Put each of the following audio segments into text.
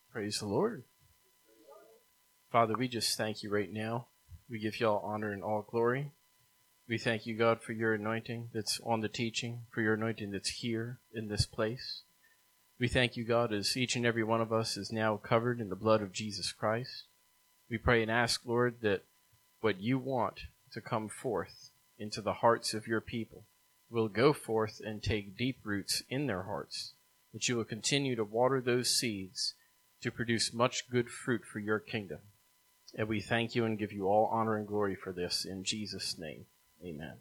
Praise the Lord. Father, we just thank you right now. We give you all honor and all glory. We thank you, God, for your anointing that's on the teaching, for your anointing that's here in this place. We thank you, God, as each and every one of us is now covered in the blood of Jesus Christ. We pray and ask, Lord, that what you want to come forth into the hearts of your people will go forth and take deep roots in their hearts, that you will continue to water those seeds to produce much good fruit for your kingdom. And we thank you and give you all honor and glory for this in Jesus' name. Amen.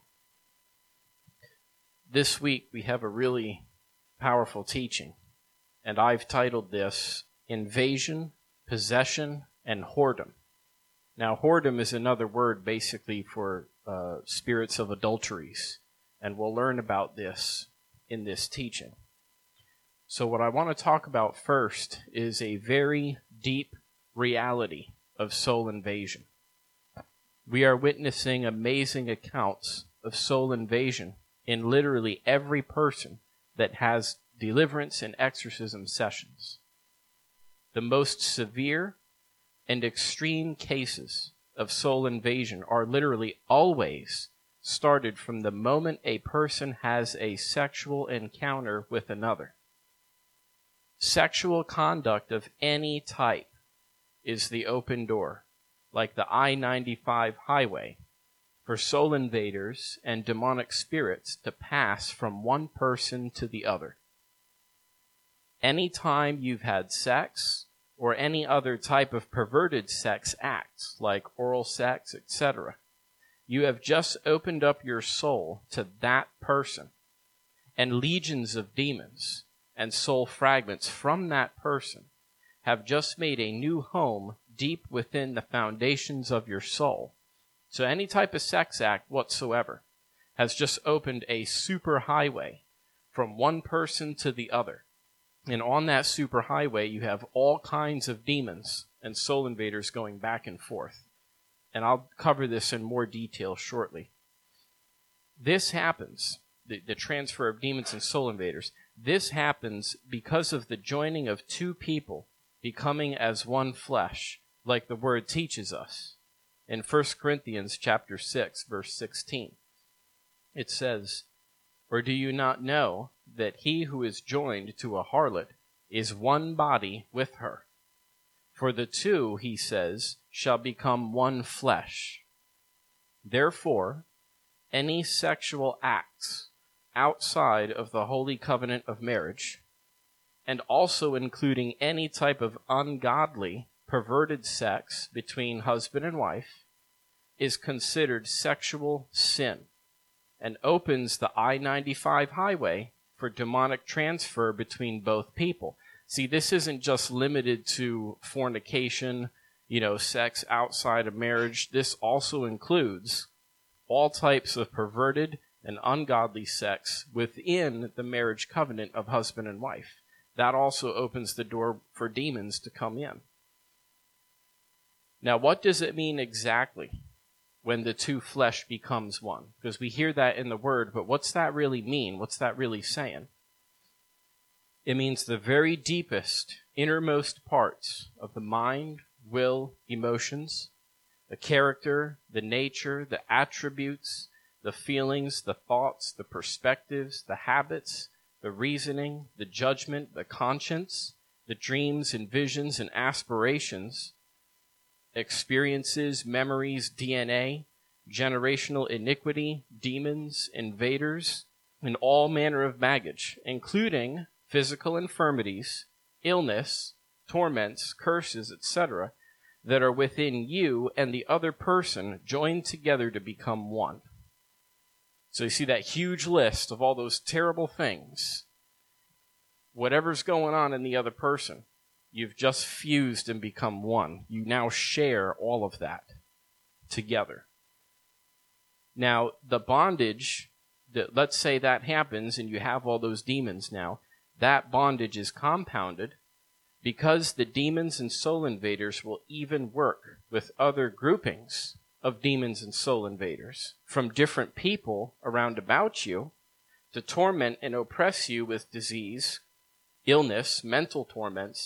This week we have a really powerful teaching, and I've titled this Invasion, Possession, and Whoredom. Now, whoredom is another word basically for spirits of adulteries, and we'll learn about this in this teaching. So what I want to talk about first is a very deep reality of soul invasion. We are witnessing amazing accounts of soul invasion in literally every person that has deliverance and exorcism sessions. The most severe and extreme cases of soul invasion are literally always started from the moment a person has a sexual encounter with another. Sexual conduct of any type is the open door, like the I-95 highway, for soul invaders and demonic spirits to pass from one person to the other. Anytime you've had sex or any other type of perverted sex acts, like oral sex, etc., you have just opened up your soul to that person, and legions of demons and soul fragments from that person have just made a new home deep within the foundations of your soul. So any type of sex act whatsoever has just opened a super highway from one person to the other. And on that super highway, you have all kinds of demons and soul invaders going back and forth. And I'll cover this in more detail shortly. This happens, the transfer of demons and soul invaders, this happens because of the joining of two people becoming as one flesh, like the word teaches us. In 1 Corinthians chapter 6, verse 16, it says, "Or do you not know that he who is joined to a harlot is one body with her? For the two," he says, "shall become one flesh. Therefore, any sexual acts outside of the holy covenant of marriage, and also including any type of ungodly, perverted sex between husband and wife, is considered sexual sin and opens the I-95 highway for demonic transfer between both people." See, this isn't just limited to fornication, sex outside of marriage. This also includes all types of perverted and ungodly sex within the marriage covenant of husband and wife. That also opens the door for demons to come in. Now, what does it mean exactly when the two flesh becomes one? Because we hear that in the word, but what's that really mean? What's that really saying? It means the very deepest, innermost parts of the mind, will, emotions, the character, the nature, the attributes, the feelings, the thoughts, the perspectives, the habits, the reasoning, the judgment, the conscience, the dreams and visions and aspirations, experiences, memories, DNA, generational iniquity, demons, invaders, and all manner of baggage, including physical infirmities, illness, torments, curses, etc., that are within you and the other person joined together to become one. So you see that huge list of all those terrible things. Whatever's going on in the other person, you've just fused and become one. You now share all of that together. Now, the bondage, let's say that happens and you have all those demons now, that bondage is compounded because the demons and soul invaders will even work with other groupings of demons and soul invaders from different people around about you to torment and oppress you with disease, illness, mental torments,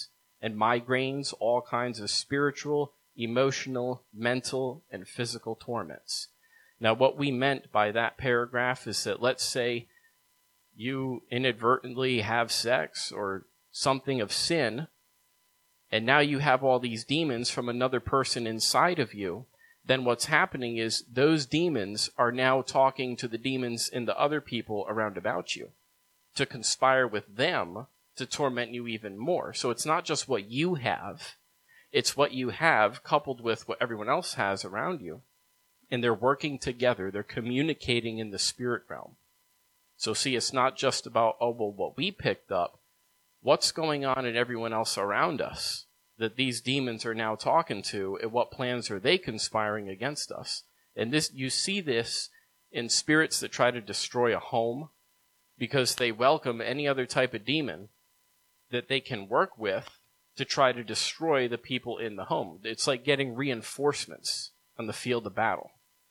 and migraines, all kinds of spiritual, emotional, mental, and physical torments. Now, what we meant by that paragraph is that, let's say you inadvertently have sex or something of sin, and now you have all these demons from another person inside of you. Then what's happening is those demons are now talking to the demons in the other people around about you to conspire with them to torment you even more. So it's not just what you have, it's what you have coupled with what everyone else has around you. And they're working together, they're communicating in the spirit realm. So see, it's not just about, oh, well, what we picked up. What's going on in everyone else around us that these demons are now talking to, and what plans are they conspiring against us? And this, you see this in spirits that try to destroy a home because they welcome any other type of demon that they can work with to try to destroy the people in the home. It's like getting reinforcements on the field of battle.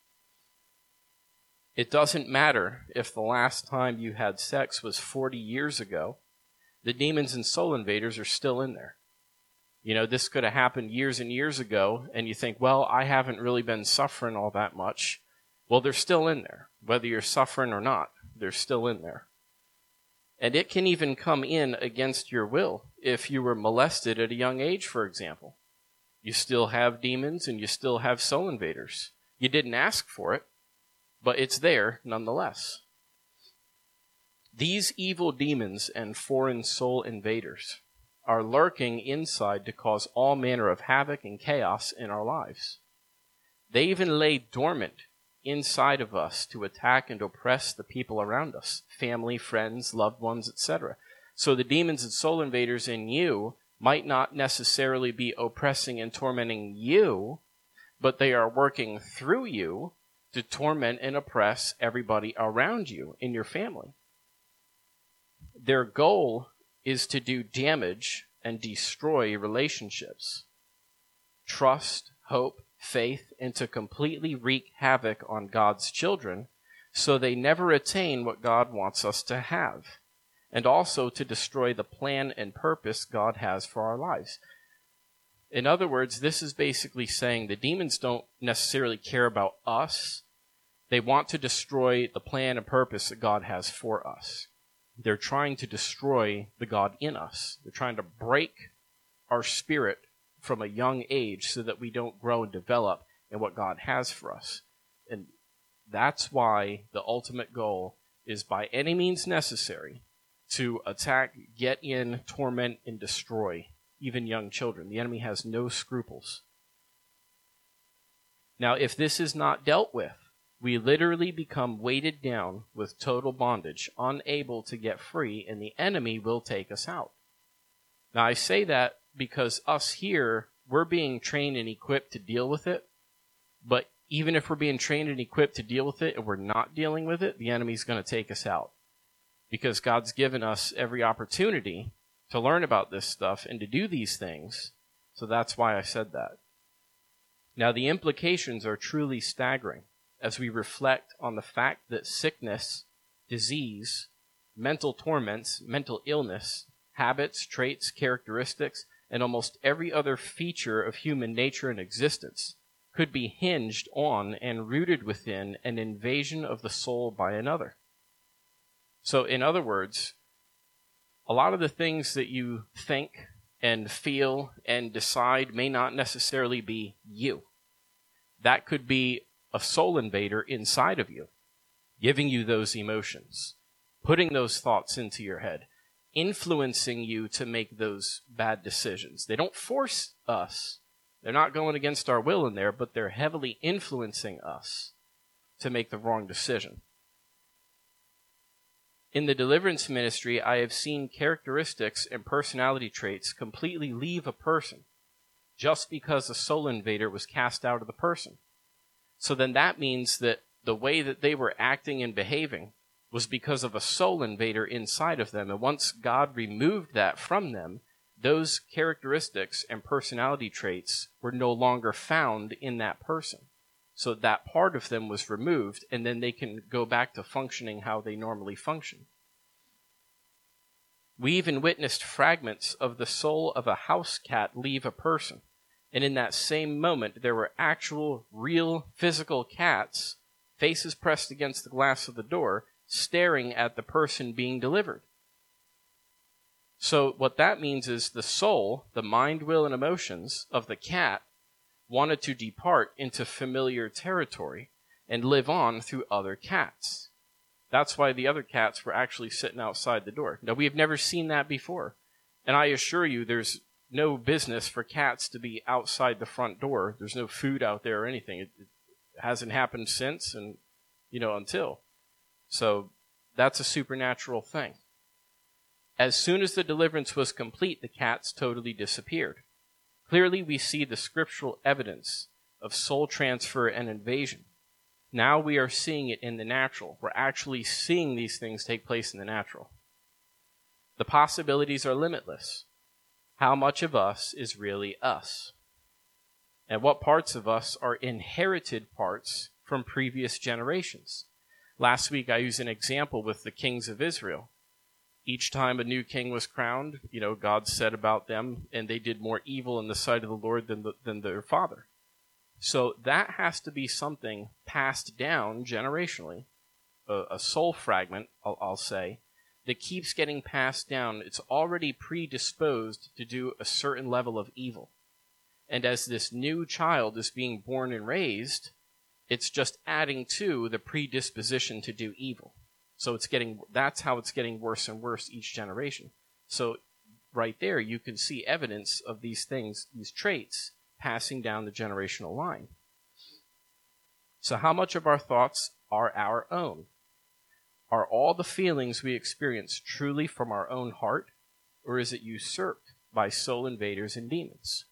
It doesn't matter if the last time you had sex was 40 years ago. The demons and soul invaders are still in there. You know, this could have happened years and years ago, and you think, well, I haven't really been suffering all that much. Well, they're still in there. Whether you're suffering or not, they're still in there. And it can even come in against your will if you were molested at a young age, for example. You still have demons and you still have soul invaders. You didn't ask for it, but it's there nonetheless. These evil demons and foreign soul invaders are lurking inside to cause all manner of havoc and chaos in our lives. They even lay dormant inside of us to attack and oppress the people around us, family, friends, loved ones, etc. So the demons and soul invaders in you might not necessarily be oppressing and tormenting you, but they are working through you to torment and oppress everybody around you in your family. Their goal is to do damage and destroy relationships, trust, hope, faith, and to completely wreak havoc on God's children so they never attain what God wants us to have, and also to destroy the plan and purpose God has for our lives. In other words, this is basically saying the demons don't necessarily care about us. They want to destroy the plan and purpose that God has for us. They're trying to destroy the God in us. They're trying to break our spirit from a young age so that we don't grow and develop in what God has for us. And that's why the ultimate goal is by any means necessary to attack, get in, torment, and destroy even young children. The enemy has no scruples. Now, if this is not dealt with, we literally become weighted down with total bondage, unable to get free, and the enemy will take us out. Now, I say that because us here, we're being trained and equipped to deal with it, but even if we're being trained and equipped to deal with it and we're not dealing with it, the enemy's going to take us out. Because God's given us every opportunity to learn about this stuff and to do these things, so that's why I said that. Now, the implications are truly staggering as we reflect on the fact that sickness, disease, mental torments, mental illness, habits, traits, characteristics, and almost every other feature of human nature and existence could be hinged on and rooted within an invasion of the soul by another. So, in other words, a lot of the things that you think and feel and decide may not necessarily be you. That could be a soul invader inside of you, giving you those emotions, putting those thoughts into your head, influencing you to make those bad decisions. They don't force us. They're not going against our will in there, but they're heavily influencing us to make the wrong decision. In the deliverance ministry, I have seen characteristics and personality traits completely leave a person just because a soul invader was cast out of the person. So then that means that the way that they were acting and behaving was because of a soul invader inside of them. And once God removed that from them, those characteristics and personality traits were no longer found in that person. So that part of them was removed, and then they can go back to functioning how they normally function. We even witnessed fragments of the soul of a house cat leave a person. And in that same moment, there were actual, real, physical cats, faces pressed against the glass of the door, staring at the person being delivered. So what that means is the soul, the mind, will, and emotions of the cat wanted to depart into familiar territory and live on through other cats. That's why the other cats were actually sitting outside the door. Now, we have never seen that before. And I assure you, there's no business for cats to be outside the front door. There's no food out there or anything. It hasn't happened since and, until. So that's a supernatural thing. As soon as the deliverance was complete, the cats totally disappeared. Clearly, we see the scriptural evidence of soul transfer and invasion. Now we are seeing it in the natural. We're actually seeing these things take place in the natural. The possibilities are limitless. How much of us is really us? And what parts of us are inherited parts from previous generations? Last week I used an example with the kings of Israel. Each time a new king was crowned, God said about them, and they did more evil in the sight of the Lord than their father. So that has to be something passed down generationally, a soul fragment, I'll say, that keeps getting passed down. It's already predisposed to do a certain level of evil. And as this new child is being born and raised, it's just adding to the predisposition to do evil. So that's how it's getting worse and worse each generation. So right there, you can see evidence of these things, these traits, passing down the generational line. So how much of our thoughts are our own? Are all the feelings we experience truly from our own heart, or is it usurped by soul invaders and demons?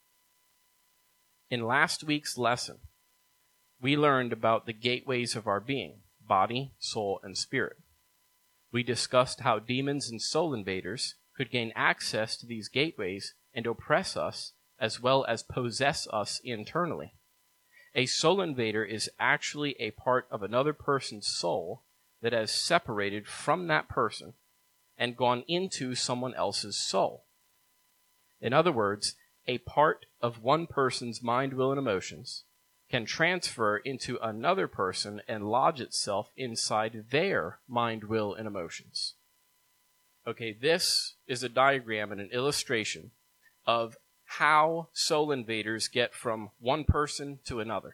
In last week's lesson, we learned about the gateways of our being, body, soul, and spirit. We discussed how demons and soul invaders could gain access to these gateways and oppress us, as well as possess us internally. A soul invader is actually a part of another person's soul that has separated from that person and gone into someone else's soul. In other words, a part of one person's mind, will, and emotions can transfer into another person and lodge itself inside their mind, will, and emotions. Okay, this is a diagram and an illustration of how soul invaders get from one person to another.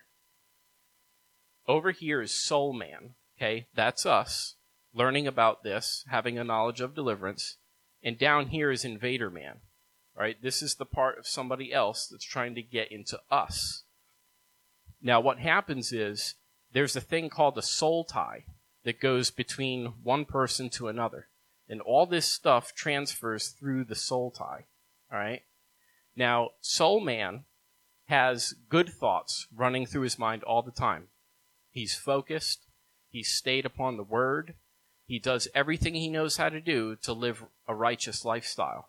Over here is soul man, okay? That's us, learning about this, having a knowledge of deliverance. And down here is invader man, right? This is the part of somebody else that's trying to get into us. Now, what happens is there's a thing called a soul tie that goes between one person to another. And all this stuff transfers through the soul tie, all right? Now, soul man has good thoughts running through his mind all the time. He's focused. He's stayed upon the word. He does everything he knows how to do to live a righteous lifestyle.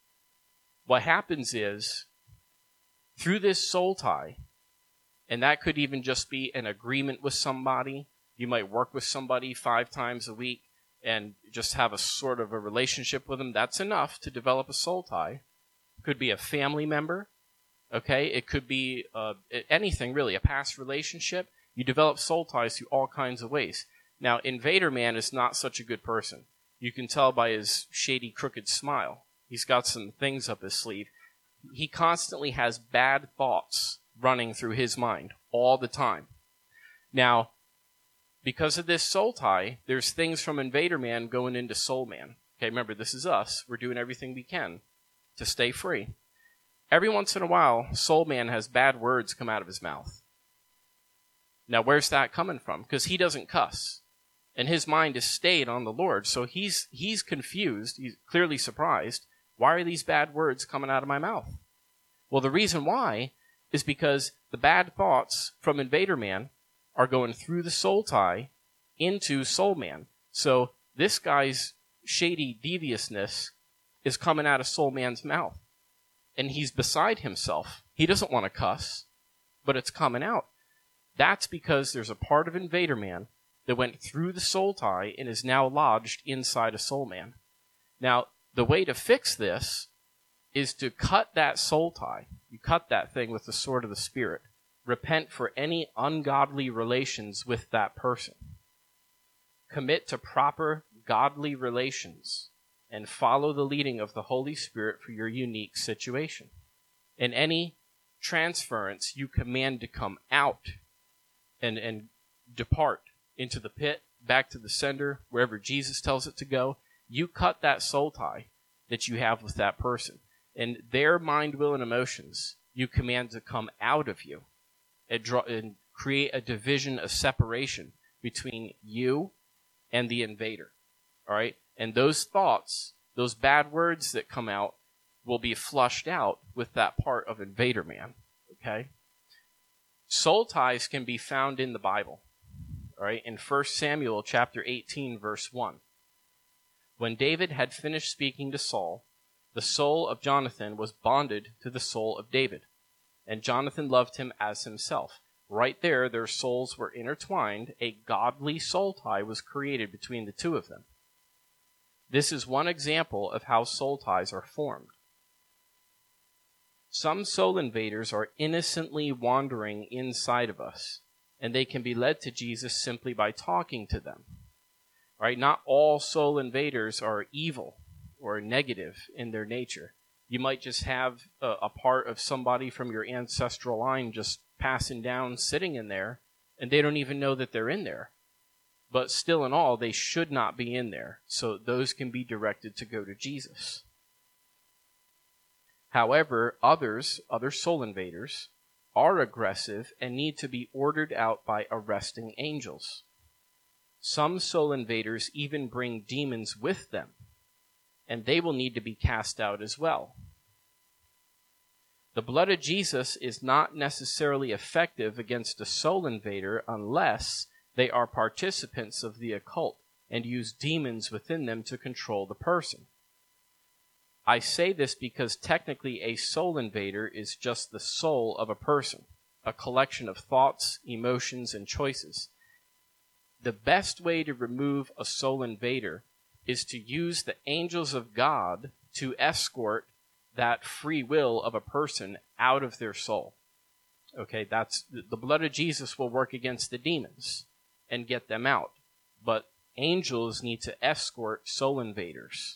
What happens is, through this soul tie, and that could even just be an agreement with somebody. You might work with somebody 5 times a week and just have a sort of a relationship with them. That's enough to develop a soul tie. Could be a family member, okay? It could be anything, really, a past relationship. You develop soul ties through all kinds of ways. Now, Invader Man is not such a good person. You can tell by his shady, crooked smile. He's got some things up his sleeve. He constantly has bad thoughts running through his mind all the time. Now, because of this soul tie, there's things from Invader Man going into Soul Man. Okay, remember, this is us. We're doing everything we can to stay free. Every once in a while, Soul Man has bad words come out of his mouth. Now, where's that coming from? Because he doesn't cuss. And his mind is stayed on the Lord. So he's confused. He's clearly surprised. Why are these bad words coming out of my mouth? Well, the reason why is because the bad thoughts from Invader Man are going through the soul tie into Soul Man. So this guy's shady deviousness is coming out of Soul Man's mouth. And he's beside himself. He doesn't want to cuss, but it's coming out. That's because there's a part of Invader Man that went through the soul tie and is now lodged inside a Soul Man. Now, The way to fix this is to cut that soul tie. You cut that thing with the sword of the Spirit. Repent for any ungodly relations with that person. Commit to proper godly relations and follow the leading of the Holy Spirit for your unique situation. In any transference, you command to come out and depart into the pit, back to the sender, wherever Jesus tells it to go. You cut that soul tie that you have with that person. And their mind, will, and emotions, you command to come out of you and create a division, a separation between you and the invader. All right? And those thoughts, those bad words that come out, will be flushed out with that part of invader man. Okay? Soul ties can be found in the Bible. All right? In 1 Samuel chapter 18, verse 1. When David had finished speaking to Saul, the soul of Jonathan was bonded to the soul of David, and Jonathan loved him as himself. Right there, their souls were intertwined. A godly soul tie was created between the two of them. This is one example of how soul ties are formed. Some soul invaders are innocently wandering inside of us, and they can be led to Jesus simply by talking to them. Right? Not all soul invaders are evil or negative in their nature. You might just have a part of somebody from your ancestral line just passing down, sitting in there, and they don't even know that they're in there. But still in all, they should not be in there. So those can be directed to go to Jesus. However, other soul invaders are aggressive and need to be ordered out by arresting angels. Some soul invaders even bring demons with them, and they will need to be cast out as well. The blood of Jesus is not necessarily effective against a soul invader unless they are participants of the occult and use demons within them to control the person. I say this because technically a soul invader is just the soul of a person, a collection of thoughts, emotions, and choices. The best way to remove a soul invader is to use the angels of God to escort that free will of a person out of their soul. Okay, that's the blood of Jesus will work against the demons and get them out. But angels need to escort soul invaders.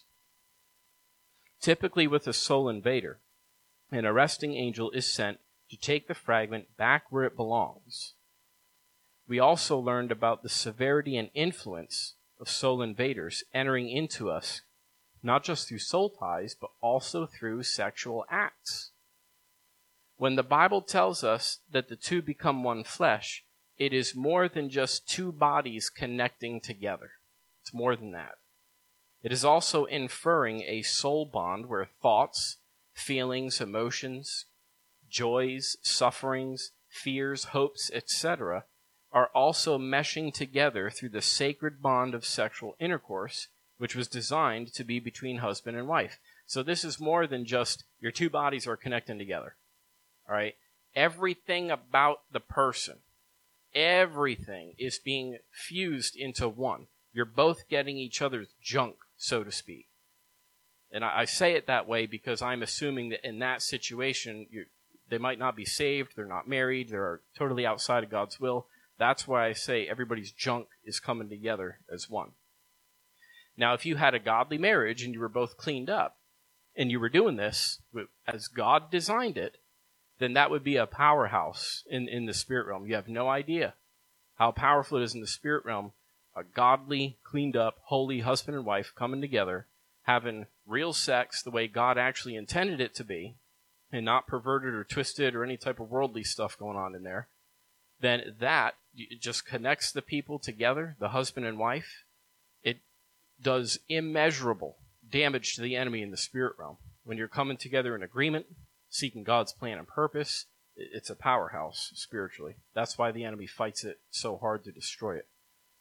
Typically with a soul invader, an arresting angel is sent to take the fragment back where it belongs. We also learned about the severity and influence of soul invaders entering into us, not just through soul ties, but also through sexual acts. When the Bible tells us that the two become one flesh, it is more than just two bodies connecting together. It's more than that. It is also inferring a soul bond where thoughts, feelings, emotions, joys, sufferings, fears, hopes, etc. are also meshing together through the sacred bond of sexual intercourse, which was designed to be between husband and wife. So this is more than just your two bodies are connecting together. All right? Everything about the person, everything is being fused into one. You're both getting each other's junk, so to speak. And I say it that way because I'm assuming that in that situation, they might not be saved, they're not married, they're totally outside of God's will. That's why I say everybody's junk is coming together as one. Now, if you had a godly marriage and you were both cleaned up, and you were doing this as God designed it, then that would be a powerhouse in the spirit realm. You have no idea how powerful it is in the spirit realm. A godly, cleaned up, holy husband and wife coming together, having real sex the way God actually intended it to be, and not perverted or twisted or any type of worldly stuff going on in there, then that just connects the people together, the husband and wife. It does immeasurable damage to the enemy in the spirit realm. When you're coming together in agreement, seeking God's plan and purpose, it's a powerhouse spiritually. That's why the enemy fights it so hard to destroy it.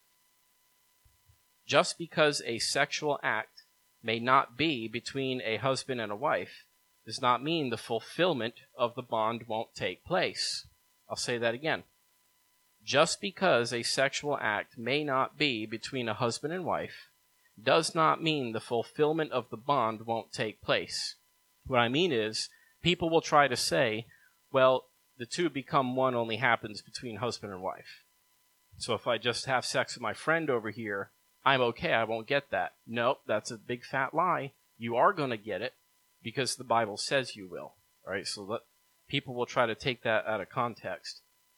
Just because a sexual act may not be between a husband and a wife does not mean the fulfillment of the bond won't take place. I'll say that again. Just because a sexual act may not be between a husband and wife does not mean the fulfillment of the bond won't take place. What I mean is, people will try to say, well, the two become one only happens between husband and wife. So if I just have sex with my friend over here, I'm okay, I won't get that. Nope, that's a big fat lie. You are going to get it because the Bible says you will. All right, so people will try to take that out of context.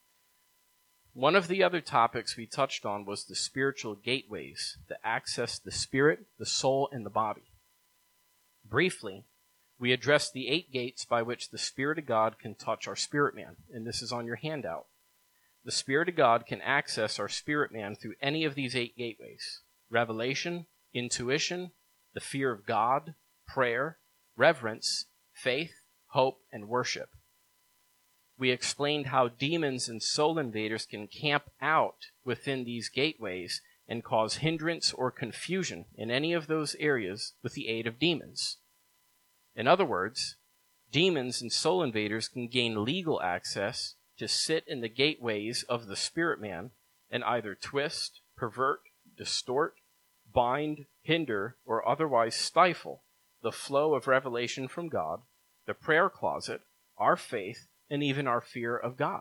One of the other topics we touched on was the spiritual gateways that access the spirit, the soul, and the body. Briefly, we addressed the 8 gates by which the Spirit of God can touch our spirit man, and this is on your handout. The Spirit of God can access our spirit man through any of these 8 gateways: revelation, intuition, the fear of God, prayer, reverence, faith, hope, and worship. We explained how demons and soul invaders can camp out within these gateways and cause hindrance or confusion in any of those areas with the aid of demons. In other words, demons and soul invaders can gain legal access to sit in the gateways of the spirit man and either twist, pervert, distort, bind, hinder, or otherwise stifle the flow of revelation from God, the prayer closet, our faith, and even our fear of God.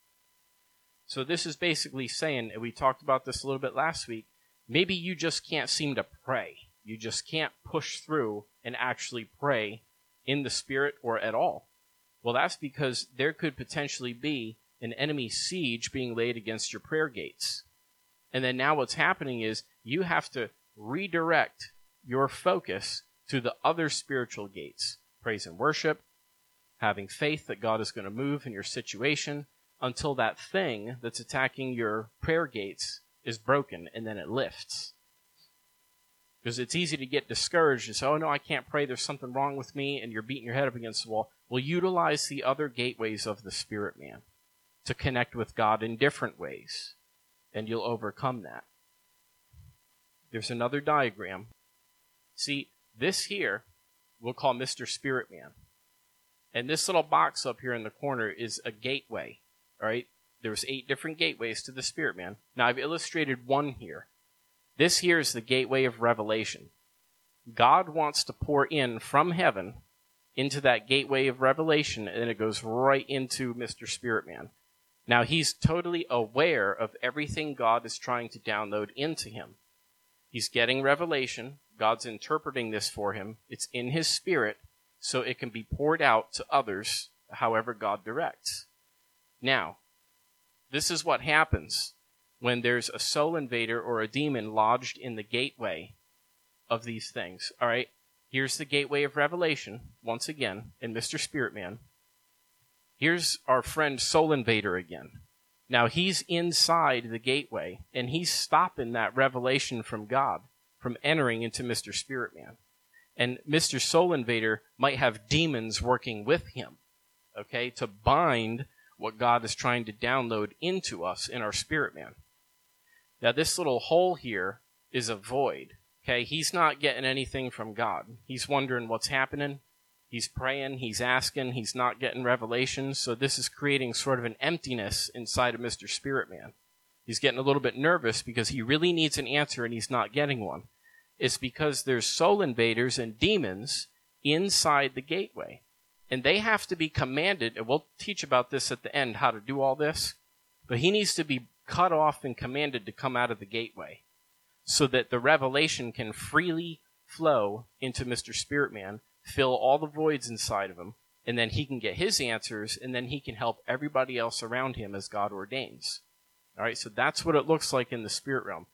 So this is basically saying, and we talked about this a little bit last week, maybe you just can't seem to pray. You just can't push through and actually pray in the Spirit or at all. Well, that's because there could potentially be an enemy siege being laid against your prayer gates. And then now what's happening is you have to redirect your focus to the other spiritual gates: praise and worship, having faith that God is going to move in your situation until that thing that's attacking your prayer gates is broken, and then it lifts. Because it's easy to get discouraged and say, oh no, I can't pray, there's something wrong with me, and you're beating your head up against the wall. Well, utilize the other gateways of the spirit man to connect with God in different ways, and you'll overcome that. There's another diagram. See, this here we'll call Mr. Spirit Man. And this little box up here in the corner is a gateway, all right? There's 8 different gateways to the Spirit Man. Now, I've illustrated one here. This here is the gateway of revelation. God wants to pour in from heaven into that gateway of revelation, and it goes right into Mr. Spirit Man. Now, he's totally aware of everything God is trying to download into him. He's getting revelation. God's interpreting this for him. It's in his spirit, so it can be poured out to others however God directs. Now, this is what happens when there's a soul invader or a demon lodged in the gateway of these things. All right, here's the gateway of revelation, once again, in Mr. Spirit Man. Here's our friend Soul Invader again. Now, he's inside the gateway, and he's stopping that revelation from God from entering into Mr. Spirit Man. And Mr. Soul Invader might have demons working with him, okay, to bind what God is trying to download into us in our spirit man. Now, this little hole here is a void, okay? He's not getting anything from God. He's wondering what's happening. He's praying, he's asking, he's not getting revelation. So this is creating sort of an emptiness inside of Mr. Spirit Man. He's getting a little bit nervous because he really needs an answer and he's not getting one. It's because there's soul invaders and demons inside the gateway. And they have to be commanded, and we'll teach about this at the end, how to do all this. But he needs to be cut off and commanded to come out of the gateway so that the revelation can freely flow into Mr. Spirit Man, fill all the voids inside of him, and then he can get his answers, and then he can help everybody else around him as God ordains. All right, so that's what it looks like in the spirit realm.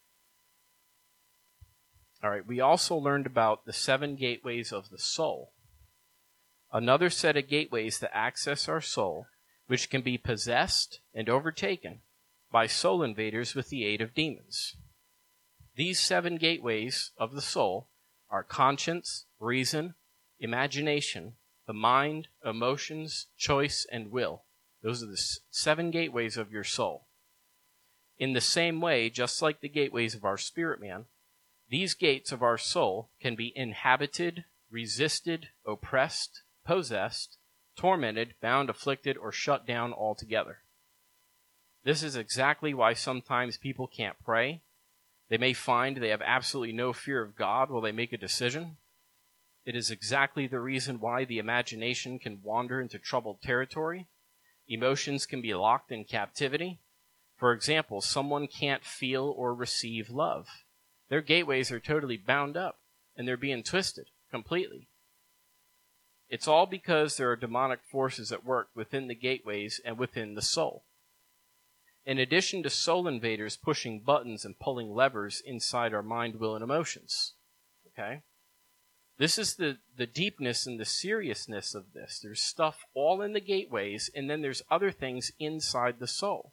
All right, we also learned about the 7 gateways of the soul. Another set of gateways that access our soul, which can be possessed and overtaken by soul invaders with the aid of demons. These 7 gateways of the soul are conscience, reason, imagination, the mind, emotions, choice, and will. Those are the 7 gateways of your soul. In the same way, just like the gateways of our spirit man, these gates of our soul can be inhabited, resisted, oppressed, possessed, tormented, bound, afflicted, or shut down altogether. This is exactly why sometimes people can't pray. They may find they have absolutely no fear of God while they make a decision. It is exactly the reason why the imagination can wander into troubled territory. Emotions can be locked in captivity. For example, someone can't feel or receive love. Their gateways are totally bound up, and they're being twisted completely. It's all because there are demonic forces at work within the gateways and within the soul. In addition to soul invaders pushing buttons and pulling levers inside our mind, will, and emotions. Okay? This is the deepness and the seriousness of this. There's stuff all in the gateways, and then there's other things inside the soul.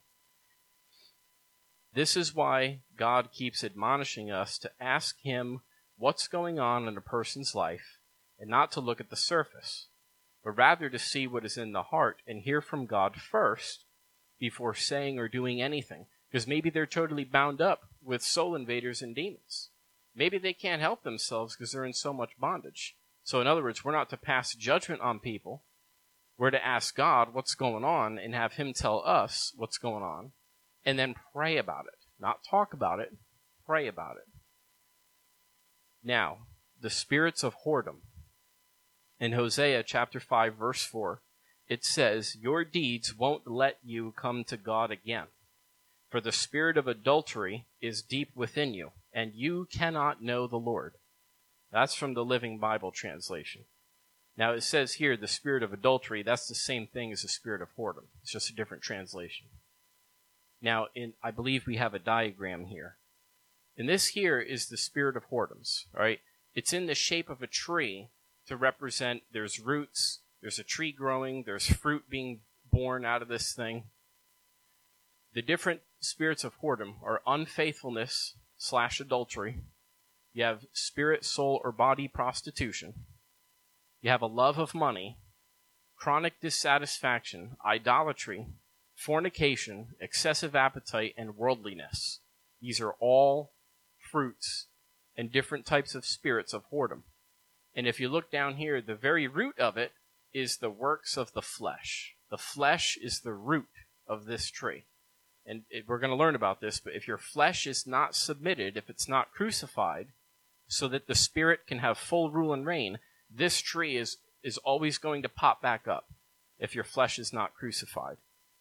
This is why God keeps admonishing us to ask Him what's going on in a person's life, and not to look at the surface, but rather to see what is in the heart and hear from God first before saying or doing anything. Because maybe they're totally bound up with soul invaders and demons. Maybe they can't help themselves because they're in so much bondage. So in other words, we're not to pass judgment on people. We're to ask God what's going on and have Him tell us what's going on, and then pray about it. Not talk about it, pray about it. Now, the spirits of whoredom. In Hosea chapter 5, verse 4, it says, "Your deeds won't let you come to God again. For the spirit of adultery is deep within you, and you cannot know the Lord." That's from the Living Bible translation. Now it says here, the spirit of adultery, that's the same thing as the spirit of whoredom. It's just a different translation. Now, I believe we have a diagram here. And this here is the spirit of whoredoms, right? It's in the shape of a tree to represent there's roots, there's a tree growing, there's fruit being born out of this thing. The different spirits of whoredom are unfaithfulness / adultery. You have spirit, soul, or body prostitution. You have a love of money, chronic dissatisfaction, idolatry, fornication, excessive appetite, and worldliness. These are all fruits and different types of spirits of whoredom. And if you look down here, the very root of it is the works of the flesh. The flesh is the root of this tree. And we're going to learn about this, but if your flesh is not submitted, if it's not crucified, so that the spirit can have full rule and reign, this tree is always going to pop back up if your flesh is not crucified.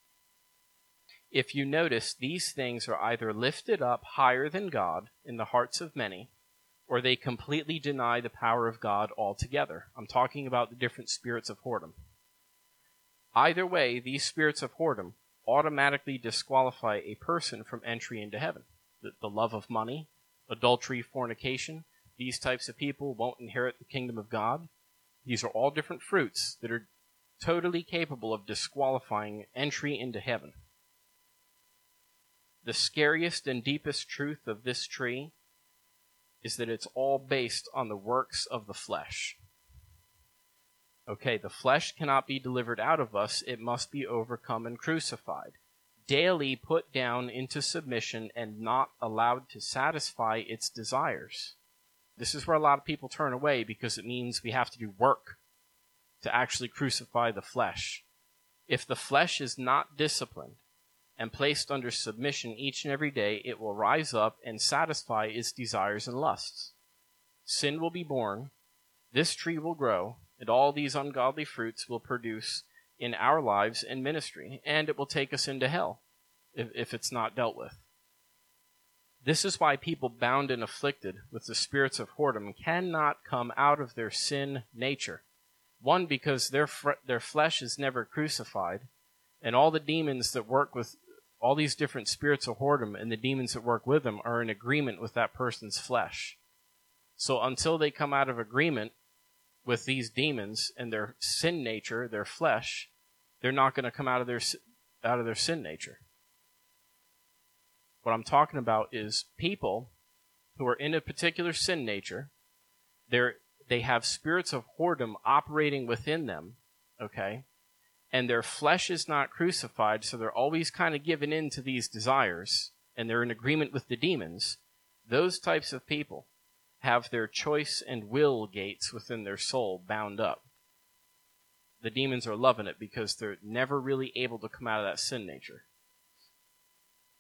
If you notice, these things are either lifted up higher than God in the hearts of many, or they completely deny the power of God altogether. I'm talking about the different spirits of whoredom. Either way, these spirits of whoredom automatically disqualify a person from entry into heaven. The love of money, adultery, fornication, these types of people won't inherit the kingdom of God. These are all different fruits that are totally capable of disqualifying entry into heaven. The scariest and deepest truth of this tree is that it's all based on the works of the flesh. Okay, the flesh cannot be delivered out of us. It must be overcome and crucified. Daily put down into submission and not allowed to satisfy its desires. This is where a lot of people turn away because it means we have to do work to actually crucify the flesh. If the flesh is not disciplined and placed under submission each and every day, it will rise up and satisfy its desires and lusts. Sin will be born, this tree will grow, and all these ungodly fruits will produce in our lives and ministry, and it will take us into hell if it's not dealt with. This is why people bound and afflicted with the spirits of whoredom cannot come out of their sin nature. One, because their flesh is never crucified, and all the demons that work with all these different spirits of whoredom and the demons that work with them are in agreement with that person's flesh. So until they come out of agreement with these demons and their sin nature, their flesh, they're not going to come out of their sin nature. What I'm talking about is people who are in a particular sin nature. They have spirits of whoredom operating within them, okay? And their flesh is not crucified, so they're always kind of giving in to these desires, and they're in agreement with the demons. Those types of people have their choice and will gates within their soul bound up. The demons are loving it because they're never really able to come out of that sin nature.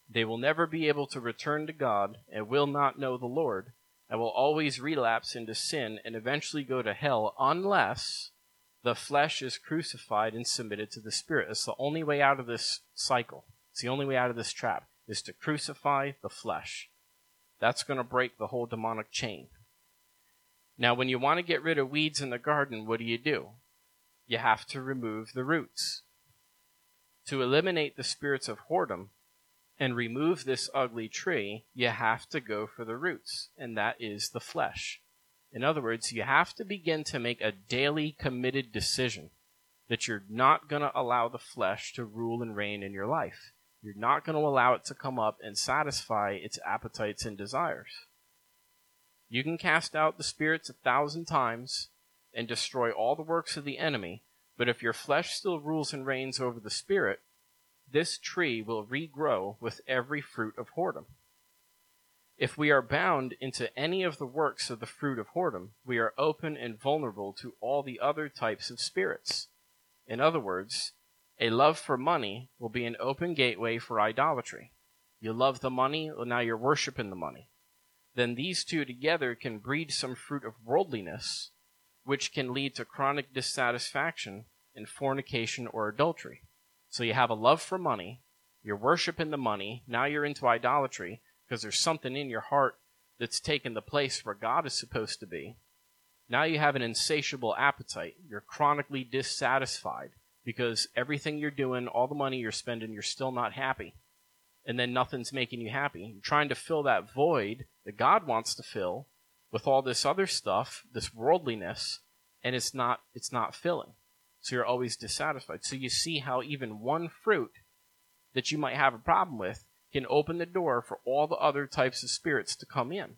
They will never be able to return to God and will not know the Lord, and will always relapse into sin and eventually go to hell unless the flesh is crucified and submitted to the Spirit. It's the only way out of this cycle. It's the only way out of this trap, is to crucify the flesh. That's going to break the whole demonic chain. Now, when you want to get rid of weeds in the garden, what do? You have to remove the roots. To eliminate the spirits of whoredom and remove this ugly tree, you have to go for the roots, and that is the flesh. In other words, you have to begin to make a daily committed decision that you're not going to allow the flesh to rule and reign in your life. You're not going to allow it to come up and satisfy its appetites and desires. You can cast out the spirits 1,000 times and destroy all the works of the enemy, but if your flesh still rules and reigns over the spirit, this tree will regrow with every fruit of whoredom. If we are bound into any of the works of the fruit of whoredom, we are open and vulnerable to all the other types of spirits. In other words, a love for money will be an open gateway for idolatry. You love the money, well, now you're worshiping the money. Then these two together can breed some fruit of worldliness, which can lead to chronic dissatisfaction in fornication or adultery. So you have a love for money, you're worshiping the money, now you're into idolatry because there's something in your heart that's taken the place where God is supposed to be. Now you have an insatiable appetite. You're chronically dissatisfied because everything you're doing, all the money you're spending, you're still not happy. And then nothing's making you happy. You're trying to fill that void that God wants to fill with all this other stuff, this worldliness, and it's not filling. So you're always dissatisfied. So you see how even one fruit that you might have a problem with can open the door for all the other types of spirits to come in.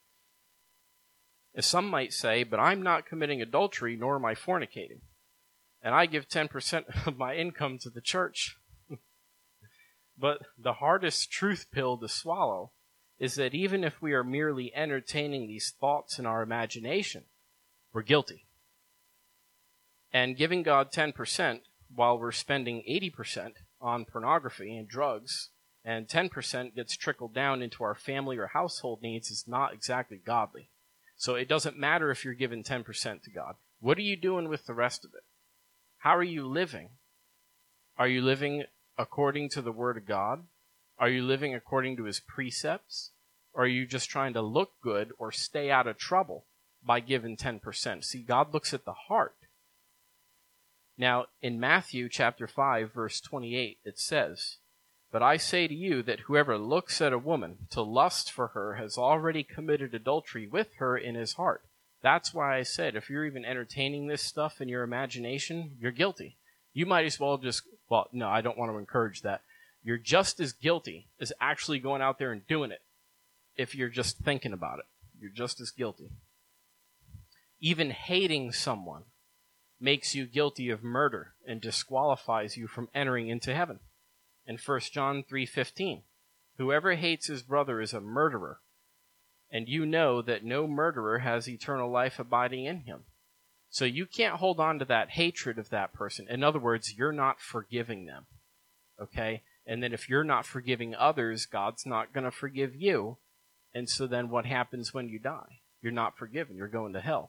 As some might say, but I'm not committing adultery, nor am I fornicating. And I give 10% of my income to the church. But the hardest truth pill to swallow is that even if we are merely entertaining these thoughts in our imagination, we're guilty. And giving God 10% while we're spending 80% on pornography and drugs, and 10% gets trickled down into our family or household needs is not exactly godly. So it doesn't matter if you're giving 10% to God. What are you doing with the rest of it? How are you living? Are you living according to the Word of God? Are you living according to His precepts? Or are you just trying to look good or stay out of trouble by giving 10%? See, God looks at the heart. Now, in Matthew chapter 5, verse 28, it says, "But I say to you that whoever looks at a woman to lust for her has already committed adultery with her in his heart." That's why I said, if you're even entertaining this stuff in your imagination, you're guilty. You might as well no, I don't want to encourage that. You're just as guilty as actually going out there and doing it. If you're just thinking about it, you're just as guilty. Even hating someone makes you guilty of murder and disqualifies you from entering into heaven. In 1 John 3:15, "Whoever hates his brother is a murderer, and you know that no murderer has eternal life abiding in him." So you can't hold on to that hatred of that person. In other words, you're not forgiving them. Okay? And then if you're not forgiving others, God's not going to forgive you. And so then what happens when you die? You're not forgiven. You're going to hell.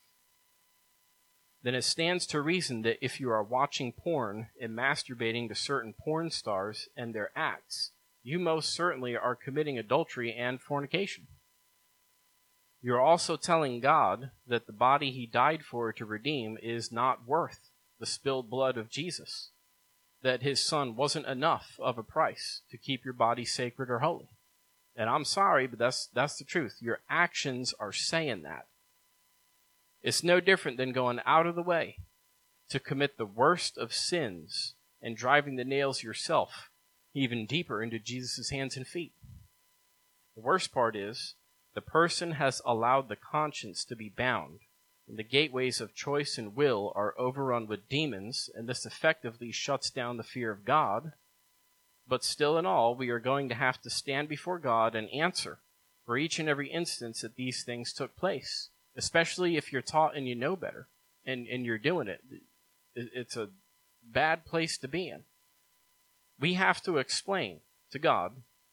Then it stands to reason that if you are watching porn and masturbating to certain porn stars and their acts, you most certainly are committing adultery and fornication. You're also telling God that the body He died for to redeem is not worth the spilled blood of Jesus, that His Son wasn't enough of a price to keep your body sacred or holy. And I'm sorry, but that's the truth. Your actions are saying that. It's no different than going out of the way to commit the worst of sins and driving the nails yourself even deeper into Jesus' hands and feet. The worst part is, the person has allowed the conscience to be bound, and the gateways of choice and will are overrun with demons, and this effectively shuts down the fear of God. But still in all, we are going to have to stand before God and answer for each and every instance that these things took place, especially if you're taught and you know better, and you're doing it. It's a bad place to be in. We have to explain to God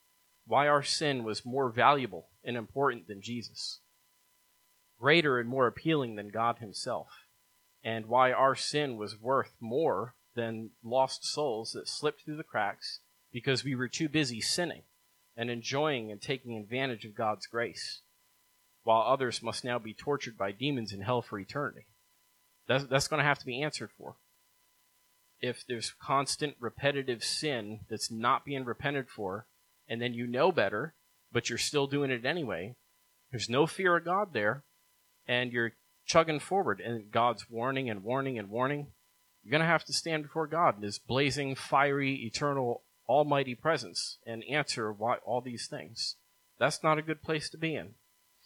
why our sin was more valuable and important than Jesus, greater and more appealing than God himself, and why our sin was worth more than lost souls that slipped through the cracks because we were too busy sinning and enjoying and taking advantage of God's grace, while others must now be tortured by demons in hell for eternity. That's going to have to be answered for. If there's constant repetitive sin that's not being repented for, and then you know better, but you're still doing it anyway, there's no fear of God there, and you're chugging forward, and God's warning and warning and warning, you're going to have to stand before God in his blazing, fiery, eternal, almighty presence and answer why all these things. That's not a good place to be in.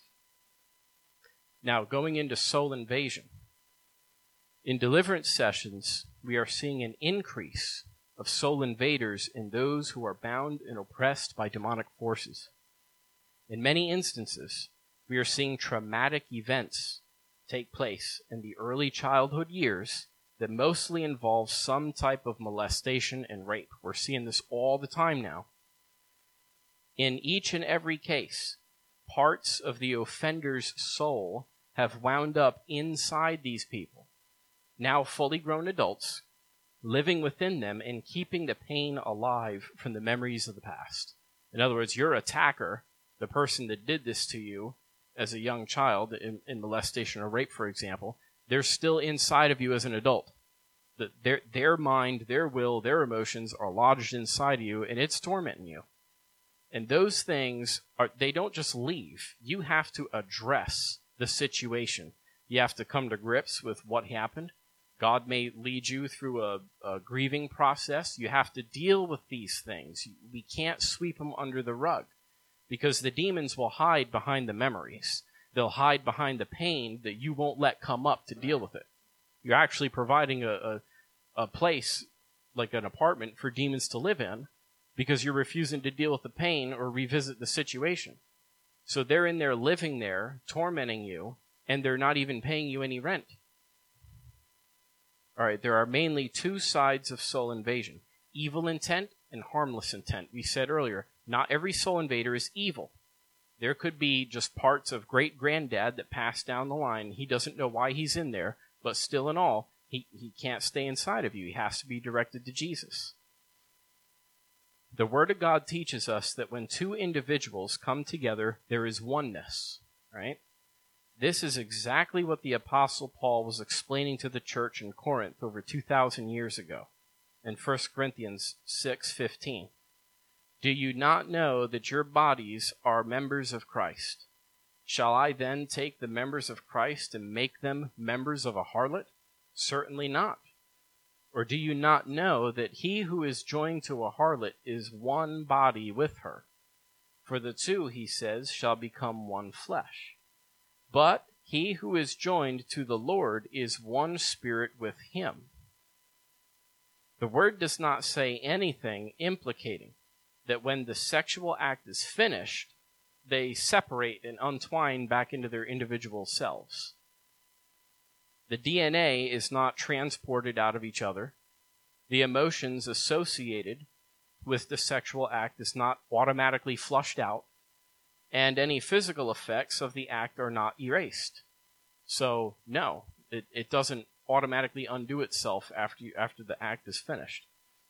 Now, going into soul invasion. In deliverance sessions, we are seeing an increase of soul invaders in those who are bound and oppressed by demonic forces. In many instances, we are seeing traumatic events take place in the early childhood years that mostly involve some type of molestation and rape. We're seeing this all the time now. In each and every case, parts of the offender's soul have wound up inside these people, now fully grown adults, living within them and keeping the pain alive from the memories of the past. In other words, your attacker, the person that did this to you as a young child in molestation or rape, for example, they're still inside of you as an adult. Their mind, their will, their emotions are lodged inside of you, and it's tormenting you. And those things, they don't just leave. You have to address the situation. You have to come to grips with what happened. God may lead you through a grieving process. You have to deal with these things. We can't sweep them under the rug, because the demons will hide behind the memories. They'll hide behind the pain that you won't let come up to deal with it. You're actually providing a place, like an apartment, for demons to live in, because you're refusing to deal with the pain or revisit the situation. So they're in there living there, tormenting you, and they're not even paying you any rent. All right, there are mainly two sides of soul invasion: evil intent and harmless intent. We said earlier, not every soul invader is evil. There could be just parts of great-granddad that passed down the line. He doesn't know why he's in there, but still in all, he can't stay inside of you. He has to be directed to Jesus. The Word of God teaches us that when two individuals come together, there is oneness, right? This is exactly what the Apostle Paul was explaining to the church in Corinth over 2,000 years ago in 1 Corinthians 6:15. Do you not know that your bodies are members of Christ? Shall I then take the members of Christ and make them members of a harlot? Certainly not. Or do you not know that he who is joined to a harlot is one body with her? For the two, he says, shall become one flesh. But he who is joined to the Lord is one spirit with him. The word does not say anything implicating that when the sexual act is finished, they separate and untwine back into their individual selves. The DNA is not transported out of each other. The emotions associated with the sexual act is not automatically flushed out, and any physical effects of the act are not erased. So, no, it doesn't automatically undo itself after the act is finished.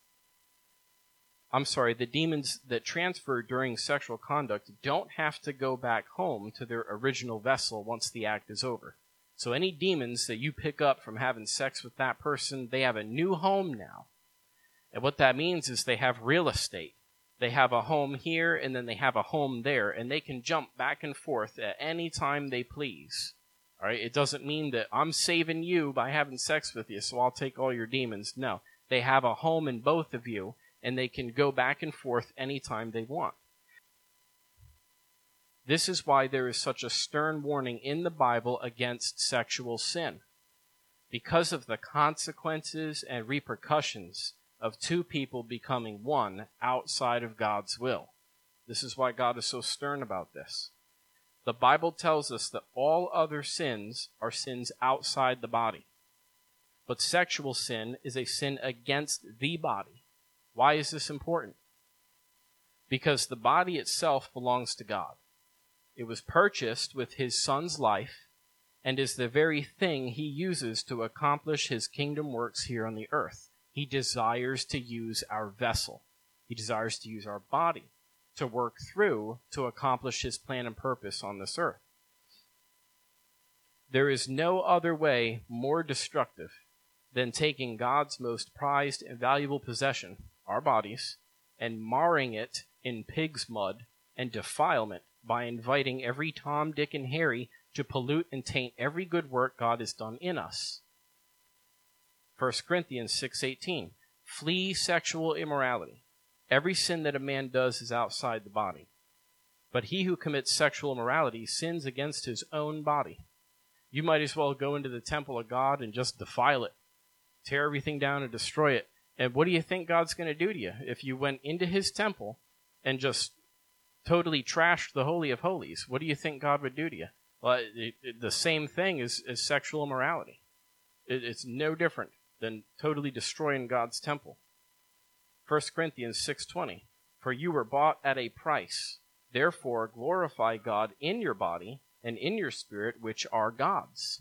The demons that transfer during sexual conduct don't have to go back home to their original vessel once the act is over. So any demons that you pick up from having sex with that person, they have a new home now. And what that means is they have real estate. They have a home here, and then they have a home there, and they can jump back and forth at any time they please. All right? It doesn't mean that I'm saving you by having sex with you, so I'll take all your demons. No. They have a home in both of you, and they can go back and forth anytime they want. This is why there is such a stern warning in the Bible against sexual sin, because of the consequences and repercussions of two people becoming one outside of God's will. This is why God is so stern about this. The Bible tells us that all other sins are sins outside the body, but sexual sin is a sin against the body. Why is this important? because the body itself belongs to God. It was purchased with his Son's life and is the very thing he uses to accomplish his kingdom works here on the earth. He desires to use our vessel. He desires to use our body to work through to accomplish his plan and purpose on this earth. There is no other way more destructive than taking God's most prized and valuable possession, our bodies, and marring it in pig's mud and defilement by inviting every Tom, Dick, and Harry to pollute and taint every good work God has done in us. 1 Corinthians 6:18, flee sexual immorality. Every sin that a man does is outside the body. But he who commits sexual immorality sins against his own body. You might as well go into the temple of God and just defile it. Tear everything down and destroy it. And what do you think God's going to do to you if you went into his temple and just totally trashed the Holy of Holies? What do you think God would do to you? Well, the same thing as sexual immorality. It's no different than totally destroying God's temple. 1 Corinthians 6:20, for you were bought at a price. Therefore glorify God in your body and in your spirit, which are God's.